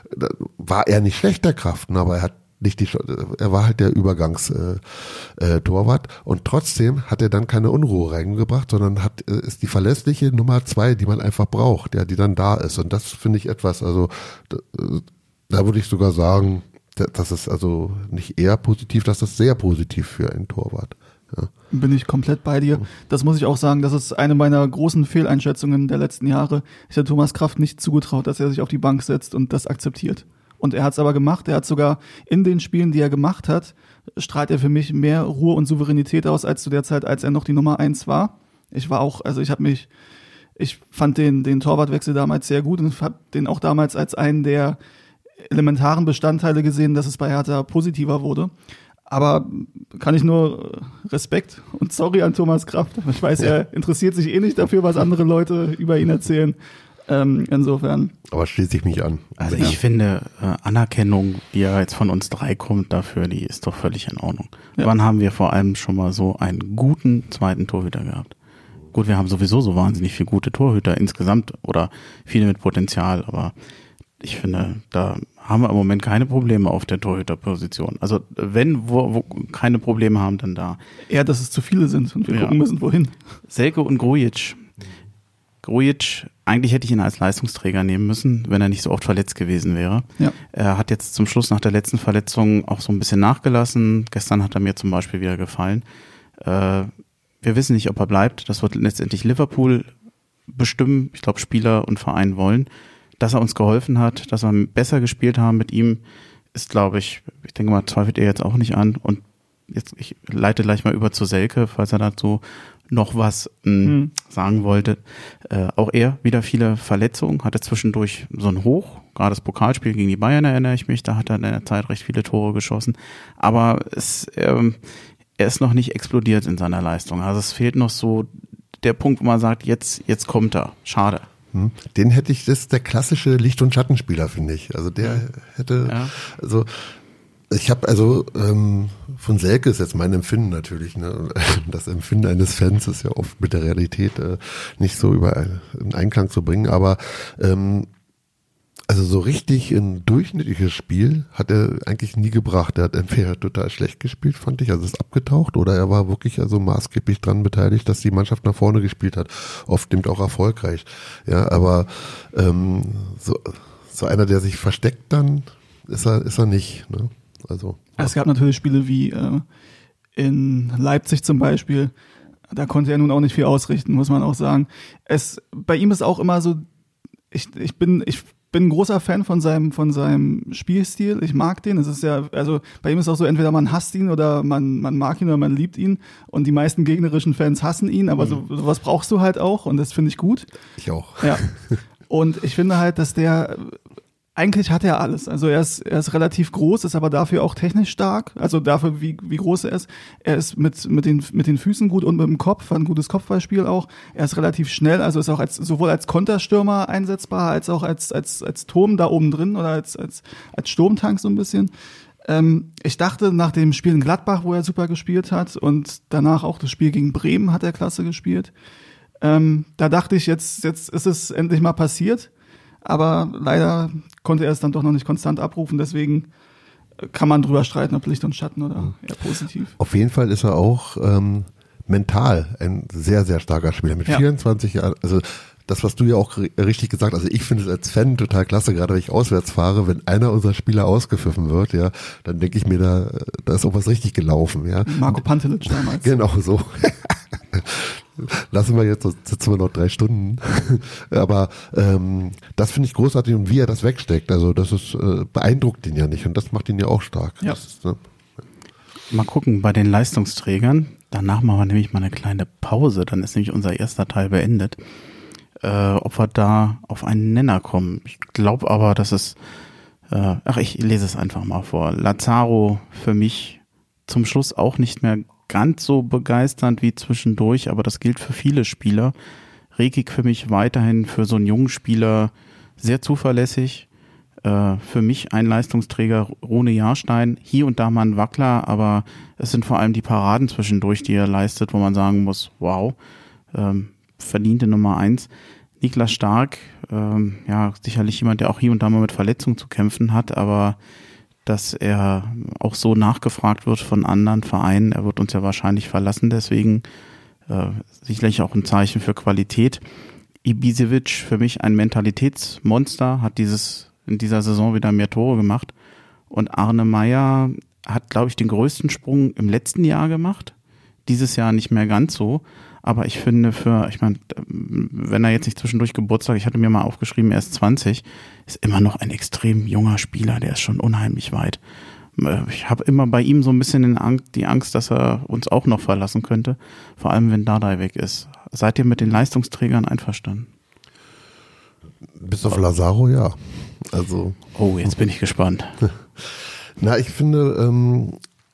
war er nicht schlechter Kraft, aber er hat nicht die, er war halt der Übergangs-Torwart äh, äh, Torwart. Und trotzdem hat er dann keine Unruhe reingebracht, sondern hat äh, ist die verlässliche Nummer zwei, die man einfach braucht, ja, die dann da ist. Und das finde ich etwas, also da, da würde ich sogar sagen, das ist also nicht eher positiv, das ist sehr positiv für einen Torwart. Ja. Bin ich komplett bei dir. Das muss ich auch sagen, das ist eine meiner großen Fehleinschätzungen der letzten Jahre. Ich hätte Thomas Kraft nicht zugetraut, dass er sich auf die Bank setzt und das akzeptiert. Und er hat es aber gemacht. Er hat sogar in den Spielen, die er gemacht hat, strahlt er für mich mehr Ruhe und Souveränität aus, als zu der Zeit, als er noch die Nummer eins war. Ich war auch, also ich habe mich, ich fand den, den Torwartwechsel damals sehr gut und habe den auch damals als einen der elementaren Bestandteile gesehen, dass es bei Hertha positiver wurde. Aber kann ich nur Respekt und sorry an Thomas Kraft. Ich weiß, ja. er interessiert sich eh nicht dafür, was andere Leute über ihn erzählen. Ähm, insofern. Aber schließe ich mich an. Also ja. ich finde, äh, Anerkennung, die ja jetzt von uns drei kommt dafür, die ist doch völlig in Ordnung. Ja. Wann haben wir vor allem schon mal so einen guten zweiten Torhüter gehabt? Gut, wir haben sowieso so wahnsinnig viele gute Torhüter insgesamt oder viele mit Potenzial, aber ich finde, da haben wir im Moment keine Probleme auf der Torhüterposition. Also wenn wo, wo keine Probleme haben, dann da. Eher, dass es zu viele sind und wir ja. gucken müssen, wohin. Selke und Grujic. Grujic, eigentlich hätte ich ihn als Leistungsträger nehmen müssen, wenn er nicht so oft verletzt gewesen wäre. Ja. Er hat jetzt zum Schluss nach der letzten Verletzung auch so ein bisschen nachgelassen. Gestern hat er mir zum Beispiel wieder gefallen. Äh, wir wissen nicht, ob er bleibt. Das wird letztendlich Liverpool bestimmen. Ich glaube, Spieler und Verein wollen. Dass er uns geholfen hat, dass wir besser gespielt haben mit ihm, ist, glaube ich, ich denke mal, zweifelt er jetzt auch nicht an. Und jetzt, ich leite gleich mal über zu Selke, falls er dazu noch was mh, hm. sagen wollte. Äh, auch er wieder viele Verletzungen, hatte zwischendurch so ein Hoch, gerade das Pokalspiel gegen die Bayern erinnere ich mich, da hat er in der Zeit recht viele Tore geschossen. Aber es, ähm, er ist noch nicht explodiert in seiner Leistung. Also es fehlt noch so der Punkt, wo man sagt, jetzt, jetzt kommt er. Schade. Den hätte ich, das ist der klassische Licht- und Schattenspieler, finde ich. Also der hätte, ja. also ich habe also ähm, von Selke ist jetzt mein Empfinden natürlich. Ne? Das Empfinden eines Fans ist ja oft mit der Realität äh, nicht so über in Einklang zu bringen, aber ähm, also so richtig ein durchschnittliches Spiel hat er eigentlich nie gebracht. Er hat entweder total schlecht gespielt, fand ich, also ist abgetaucht, oder er war wirklich also maßgeblich dran beteiligt, dass die Mannschaft nach vorne gespielt hat. Oft eben auch erfolgreich. Ja, aber ähm, so, so einer, der sich versteckt, dann ist er, ist er nicht. Ne? Also. Es gab natürlich Spiele wie äh, in Leipzig zum Beispiel. Da konnte er nun auch nicht viel ausrichten, muss man auch sagen. Es, bei ihm ist auch immer so, ich, ich bin, ich bin ein großer Fan von seinem, von seinem Spielstil. Ich mag den. Es ist ja, also bei ihm ist auch so, entweder man hasst ihn oder man, man mag ihn oder man liebt ihn. Und die meisten gegnerischen Fans hassen ihn, aber so, sowas brauchst du halt auch und das finde ich gut. Ich auch. Ja. Und ich finde halt, dass der, eigentlich hat er alles. Also er ist, er ist relativ groß, ist aber dafür auch technisch stark. Also dafür, wie, wie groß er ist. Er ist mit, mit den, mit den Füßen gut und mit dem Kopf, hat ein gutes Kopfballspiel auch. Er ist relativ schnell, also ist auch als, sowohl als Konterstürmer einsetzbar, als auch als, als, als Turm da oben drin oder als, als, als Sturmtank so ein bisschen. Ähm, ich dachte nach dem Spiel in Gladbach, wo er super gespielt hat und danach auch das Spiel gegen Bremen hat er klasse gespielt. Ähm, da dachte ich, jetzt, jetzt ist es endlich mal passiert. Aber leider konnte er es dann doch noch nicht konstant abrufen. Deswegen kann man drüber streiten, ob Licht und Schatten oder eher positiv. Auf jeden Fall ist er auch ähm, mental ein sehr, sehr starker Spieler. Mit ja. vierundzwanzig Jahren, also das, was du ja auch richtig gesagt hast, also ich finde es als Fan total klasse, gerade wenn ich auswärts fahre, wenn einer unserer Spieler ausgepfiffen wird, ja, dann denke ich mir, da, da ist auch was richtig gelaufen. Ja. Marco Pantelic damals. Genau so. Lassen wir jetzt, sonst sitzen wir noch drei Stunden. Aber ähm, das finde ich großartig und wie er das wegsteckt. Also das ist äh, beeindruckt ihn ja nicht und das macht ihn ja auch stark. Ja. Das ist, ne? Mal gucken bei den Leistungsträgern. Danach machen wir nämlich mal eine kleine Pause. Dann ist nämlich unser erster Teil beendet. Äh, ob wir da auf einen Nenner kommen. Ich glaube aber, dass es äh, ach, ich lese es einfach mal vor. Lazaro für mich zum Schluss auch nicht mehr ganz so begeisternd wie zwischendurch, aber das gilt für viele Spieler. Rekik für mich weiterhin für so einen jungen Spieler sehr zuverlässig. Äh, für mich ein Leistungsträger Rune Jahrstein, hier und da mal ein Wackler, aber es sind vor allem die Paraden zwischendurch, die er leistet, wo man sagen muss, wow, ähm, verdiente Nummer eins. Niklas Stark, ähm, ja, sicherlich jemand, der auch hier und da mal mit Verletzungen zu kämpfen hat, aber dass er auch so nachgefragt wird von anderen Vereinen. Er wird uns ja wahrscheinlich verlassen, deswegen äh, sicherlich auch ein Zeichen für Qualität. Ibisevic für mich ein Mentalitätsmonster, hat dieses in dieser Saison wieder mehr Tore gemacht. Und Arne Meyer hat, glaube ich, den größten Sprung im letzten Jahr gemacht. Dieses Jahr nicht mehr ganz so. Aber ich finde für, ich meine, wenn er jetzt nicht zwischendurch Geburtstag, ich hatte mir mal aufgeschrieben, er ist zwanzig, ist immer noch ein extrem junger Spieler, der ist schon unheimlich weit. Ich habe immer bei ihm so ein bisschen den Angst, die Angst, dass er uns auch noch verlassen könnte, vor allem wenn Dardai weg ist. Seid ihr mit den Leistungsträgern einverstanden? Bis auf Lazaro, ja. Also. Oh, jetzt bin ich gespannt. Na, ich finde, ähm,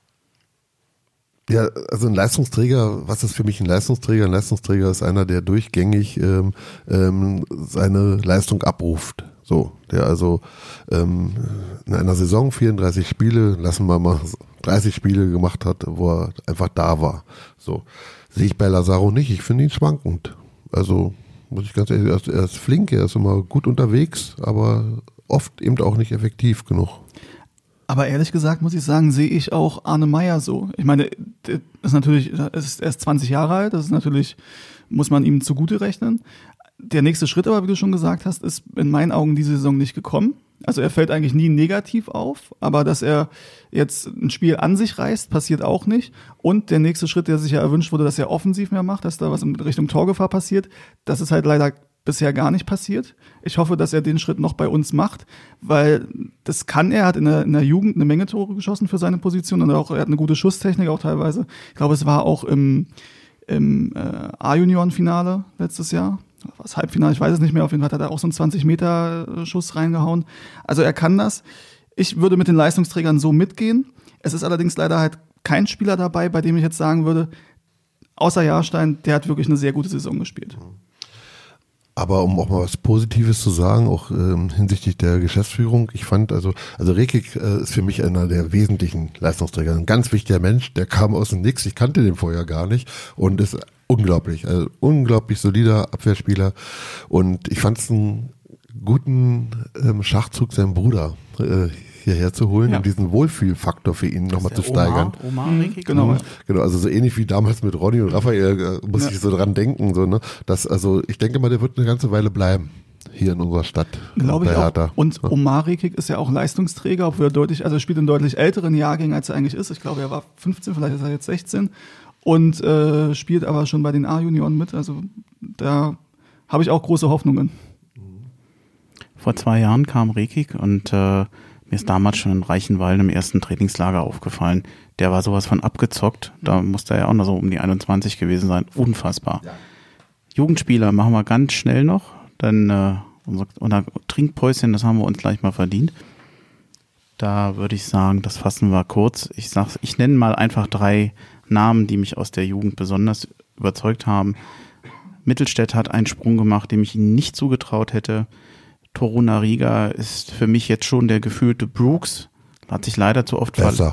ja, also ein Leistungsträger, was ist für mich ein Leistungsträger? Ein Leistungsträger ist einer, der durchgängig ähm, ähm, seine Leistung abruft. So, der also ähm, in einer Saison vierunddreißig Spiele, lassen wir mal dreißig Spiele gemacht hat, wo er einfach da war. So, sehe ich bei Lazaro nicht. Ich finde ihn schwankend. Also, muss ich ganz ehrlich, er ist, er ist flink, er ist immer gut unterwegs, aber oft eben auch nicht effektiv genug. Aber ehrlich gesagt muss ich sagen, sehe ich auch Arne Meyer so. Ich meine, das ist natürlich, ist erst zwanzig Jahre alt, das ist natürlich, muss man ihm zugute rechnen. Der nächste Schritt aber, wie du schon gesagt hast, ist in meinen Augen diese Saison nicht gekommen. Also er fällt eigentlich nie negativ auf, aber dass er jetzt ein Spiel an sich reißt, passiert auch nicht. Und der nächste Schritt, der sich ja erwünscht wurde, dass er offensiv mehr macht, dass da was in Richtung Torgefahr passiert, das ist halt leider bisher gar nicht passiert. Ich hoffe, dass er den Schritt noch bei uns macht, weil das kann er, hat in der, in der Jugend eine Menge Tore geschossen für seine Position und auch er hat eine gute Schusstechnik auch teilweise. Ich glaube, es war auch im, im äh, A-Junioren-Finale letztes Jahr, das Halbfinale, ich weiß es nicht mehr, auf jeden Fall hat er auch so einen zwanzig-Meter-Schuss reingehauen. Also er kann das. Ich würde mit den Leistungsträgern so mitgehen. Es ist allerdings leider halt kein Spieler dabei, bei dem ich jetzt sagen würde, außer Jahrstein, der hat wirklich eine sehr gute Saison gespielt. Aber um auch mal was Positives zu sagen, auch ähm, hinsichtlich der Geschäftsführung, ich fand, also also Rekik äh, ist für mich einer der wesentlichen Leistungsträger, ein ganz wichtiger Mensch, der kam aus dem Nix, ich kannte den vorher gar nicht und ist unglaublich, also unglaublich solider Abwehrspieler und ich fand es einen guten ähm, Schachzug, seinen Bruder äh, hierher zu holen, ja. um diesen Wohlfühlfaktor für ihn nochmal zu steigern. Omar, Omar Rekik, genau. Mhm. Genau, also so ähnlich wie damals mit Ronny und Raphael, äh, muss ja. ich so dran denken, so, ne, dass, also, ich denke mal, der wird eine ganze Weile bleiben. Hier in unserer Stadt. Glaube ich auch. Und Omar Rekik ist ja auch Leistungsträger, obwohl er deutlich, also er spielt in deutlich älteren Jahrgängen, als er eigentlich ist. Ich glaube, er war fünfzehn, vielleicht ist er jetzt sechzehn und äh, spielt aber schon bei den A-Junioren mit. Also da habe ich auch große Hoffnungen. Vor zwei Jahren kam Rekik und äh, mir ist damals schon in Reichenwalde im ersten Trainingslager aufgefallen. Der war sowas von abgezockt. Da musste er ja auch noch so um die einundzwanzig gewesen sein. Unfassbar. Ja. Jugendspieler machen wir ganz schnell noch. Dann äh, unser, unser Trinkpäuschen, das haben wir uns gleich mal verdient. Da würde ich sagen, das fassen wir kurz. Ich sag, ich nenne mal einfach drei Namen, die mich aus der Jugend besonders überzeugt haben. Mittelstädt hat einen Sprung gemacht, dem ich ihm nicht zugetraut hätte. Torunariga ist für mich jetzt schon der gefühlte Brooks. Hat sich leider zu oft besser.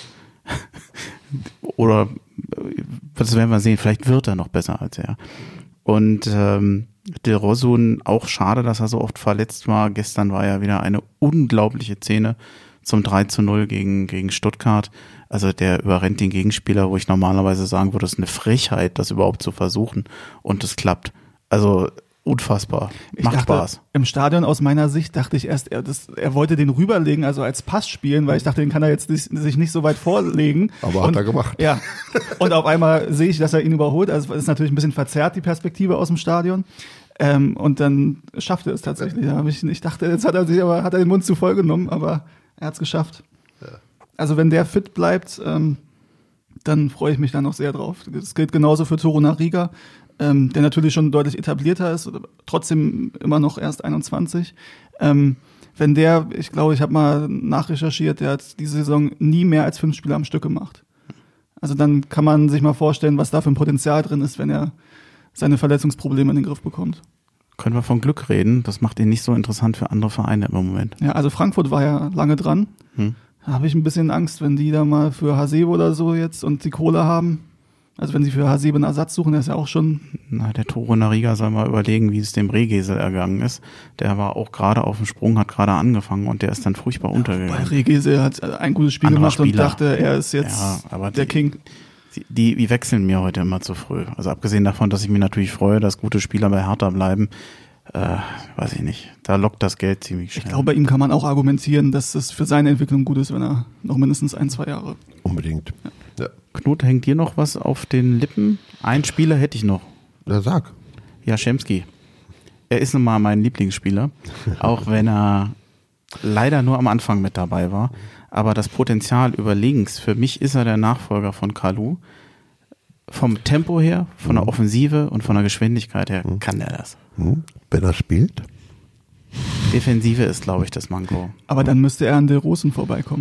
Oder das werden wir sehen, vielleicht wird er noch besser als er. Und ähm, De Rosun, auch schade, dass er so oft verletzt war. Gestern war ja wieder eine unglaubliche Szene zum drei zu null gegen, gegen Stuttgart. Also der überrennt den Gegenspieler, wo ich normalerweise sagen würde, es ist eine Frechheit, das überhaupt zu versuchen. Und es klappt. Also unfassbar. Ich Macht dachte, Spaß. Im Stadion aus meiner Sicht dachte ich erst, er, das, er wollte den rüberlegen, also als Pass spielen, weil ich dachte, den kann er jetzt nicht, sich nicht so weit vorlegen. Aber und, hat er gemacht. Ja. Und auf einmal sehe ich, dass er ihn überholt. Also es ist natürlich ein bisschen verzerrt, die Perspektive aus dem Stadion. Ähm, und dann schafft er es tatsächlich. Ja. Ich, ich dachte, jetzt hat er sich aber hat er den Mund zu voll genommen, aber er hat es geschafft. Ja. Also wenn der fit bleibt, ähm, dann freue ich mich da noch sehr drauf. Das gilt genauso für Torunariga. Ähm, der natürlich schon deutlich etablierter ist, trotzdem immer noch erst einundzwanzig. Ähm, wenn der, ich glaube, ich habe mal nachrecherchiert, der hat diese Saison nie mehr als fünf Spiele am Stück gemacht. Also dann kann man sich mal vorstellen, was da für ein Potenzial drin ist, wenn er seine Verletzungsprobleme in den Griff bekommt. Können wir von Glück reden, das macht ihn nicht so interessant für andere Vereine im Moment. Ja, also Frankfurt war ja lange dran. Hm. Da habe ich ein bisschen Angst, wenn die da mal für Hasebe oder so jetzt und die Kohle haben. Also wenn sie für Hasebe einen Ersatz suchen, der ist ja auch schon... Na, der Torunariga soll mal überlegen, wie es dem Rehgesel ergangen ist. Der war auch gerade auf dem Sprung, hat gerade angefangen und der ist dann furchtbar ja, untergegangen. Weil Rehgesel hat ein gutes Spiel Anderer gemacht Spieler. Und dachte, er ist jetzt ja, aber der die, King. Die, die, die wechseln mir heute immer zu früh. Also abgesehen davon, dass ich mich natürlich freue, dass gute Spieler bei Hertha bleiben, äh, weiß ich nicht. Da lockt das Geld ziemlich schnell. Ich glaube, bei ihm kann man auch argumentieren, dass es für seine Entwicklung gut ist, wenn er noch mindestens ein, zwei Jahre... Unbedingt. Ja. Ja. Knut, hängt dir noch was auf den Lippen? Ein Spieler hätte ich noch. Na, sag. Jaschemski. Er ist nun mal mein Lieblingsspieler, auch wenn er leider nur am Anfang mit dabei war. Aber das Potenzial über links, für mich ist er der Nachfolger von Kalou. Vom Tempo her, von der Offensive und von der Geschwindigkeit her kann er das. Wenn er spielt? Defensive ist, glaube ich, das Manko. Aber dann müsste er an De Rosen vorbeikommen.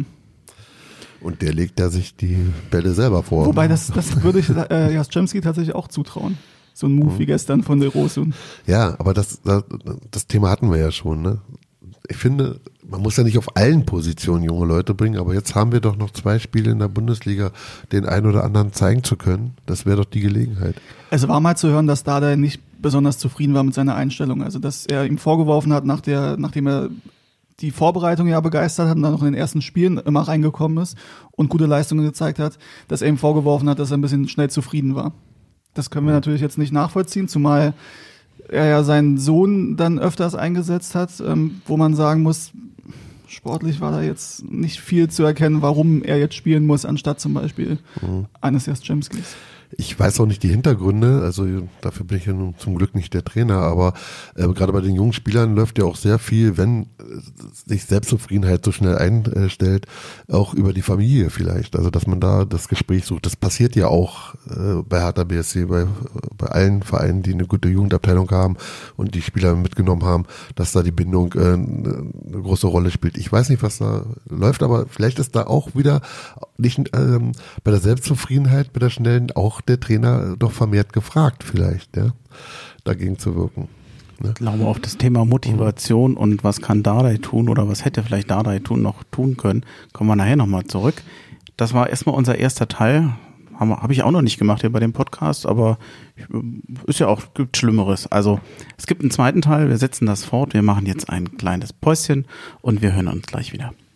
Und der legt ja sich die Bälle selber vor. Wobei, das, das würde ich äh, Jaschemski tatsächlich auch zutrauen. So ein Move mhm. wie gestern von De Rosen. Ja, aber das, das, das Thema hatten wir ja schon. Ne? Ich finde, man muss ja nicht auf allen Positionen junge Leute bringen, aber jetzt haben wir doch noch zwei Spiele in der Bundesliga, den einen oder anderen zeigen zu können. Das wäre doch die Gelegenheit. Es war mal zu hören, dass Dardai nicht besonders zufrieden war mit seiner Einstellung. Also, dass er ihm vorgeworfen hat, nach der, nachdem er die Vorbereitung ja begeistert hat und dann noch in den ersten Spielen immer reingekommen ist und gute Leistungen gezeigt hat, dass er ihm vorgeworfen hat, dass er ein bisschen schnell zufrieden war. Das können wir natürlich jetzt nicht nachvollziehen, zumal er ja seinen Sohn dann öfters eingesetzt hat, ähm, wo man sagen muss, sportlich war da jetzt nicht viel zu erkennen, warum er jetzt spielen muss, anstatt zum Beispiel mhm. eines Jaschemskis. Ich weiß auch nicht die Hintergründe, also dafür bin ich ja nun zum Glück nicht der Trainer, aber äh, gerade bei den jungen Spielern läuft ja auch sehr viel, wenn äh, sich Selbstzufriedenheit so schnell einstellt, auch über die Familie vielleicht, also dass man da das Gespräch sucht. Das passiert ja auch äh, bei Hertha B S C, bei, bei allen Vereinen, die eine gute Jugendabteilung haben und die Spieler mitgenommen haben, dass da die Bindung äh, eine große Rolle spielt. Ich weiß nicht, was da läuft, aber vielleicht ist da auch wieder nicht ähm, bei der Selbstzufriedenheit, bei der schnellen auch der Trainer doch vermehrt gefragt vielleicht, ja, dagegen zu wirken. Ne? Ich glaube, auf das Thema Motivation mhm. und was kann Dardai tun oder was hätte vielleicht Dardai tun noch tun können, kommen wir nachher nochmal zurück. Das war erstmal unser erster Teil. Habe hab ich auch noch nicht gemacht hier bei dem Podcast, aber ist ja auch, gibt Schlimmeres. Also es gibt einen zweiten Teil, wir setzen das fort, wir machen jetzt ein kleines Päuschen und wir hören uns gleich wieder.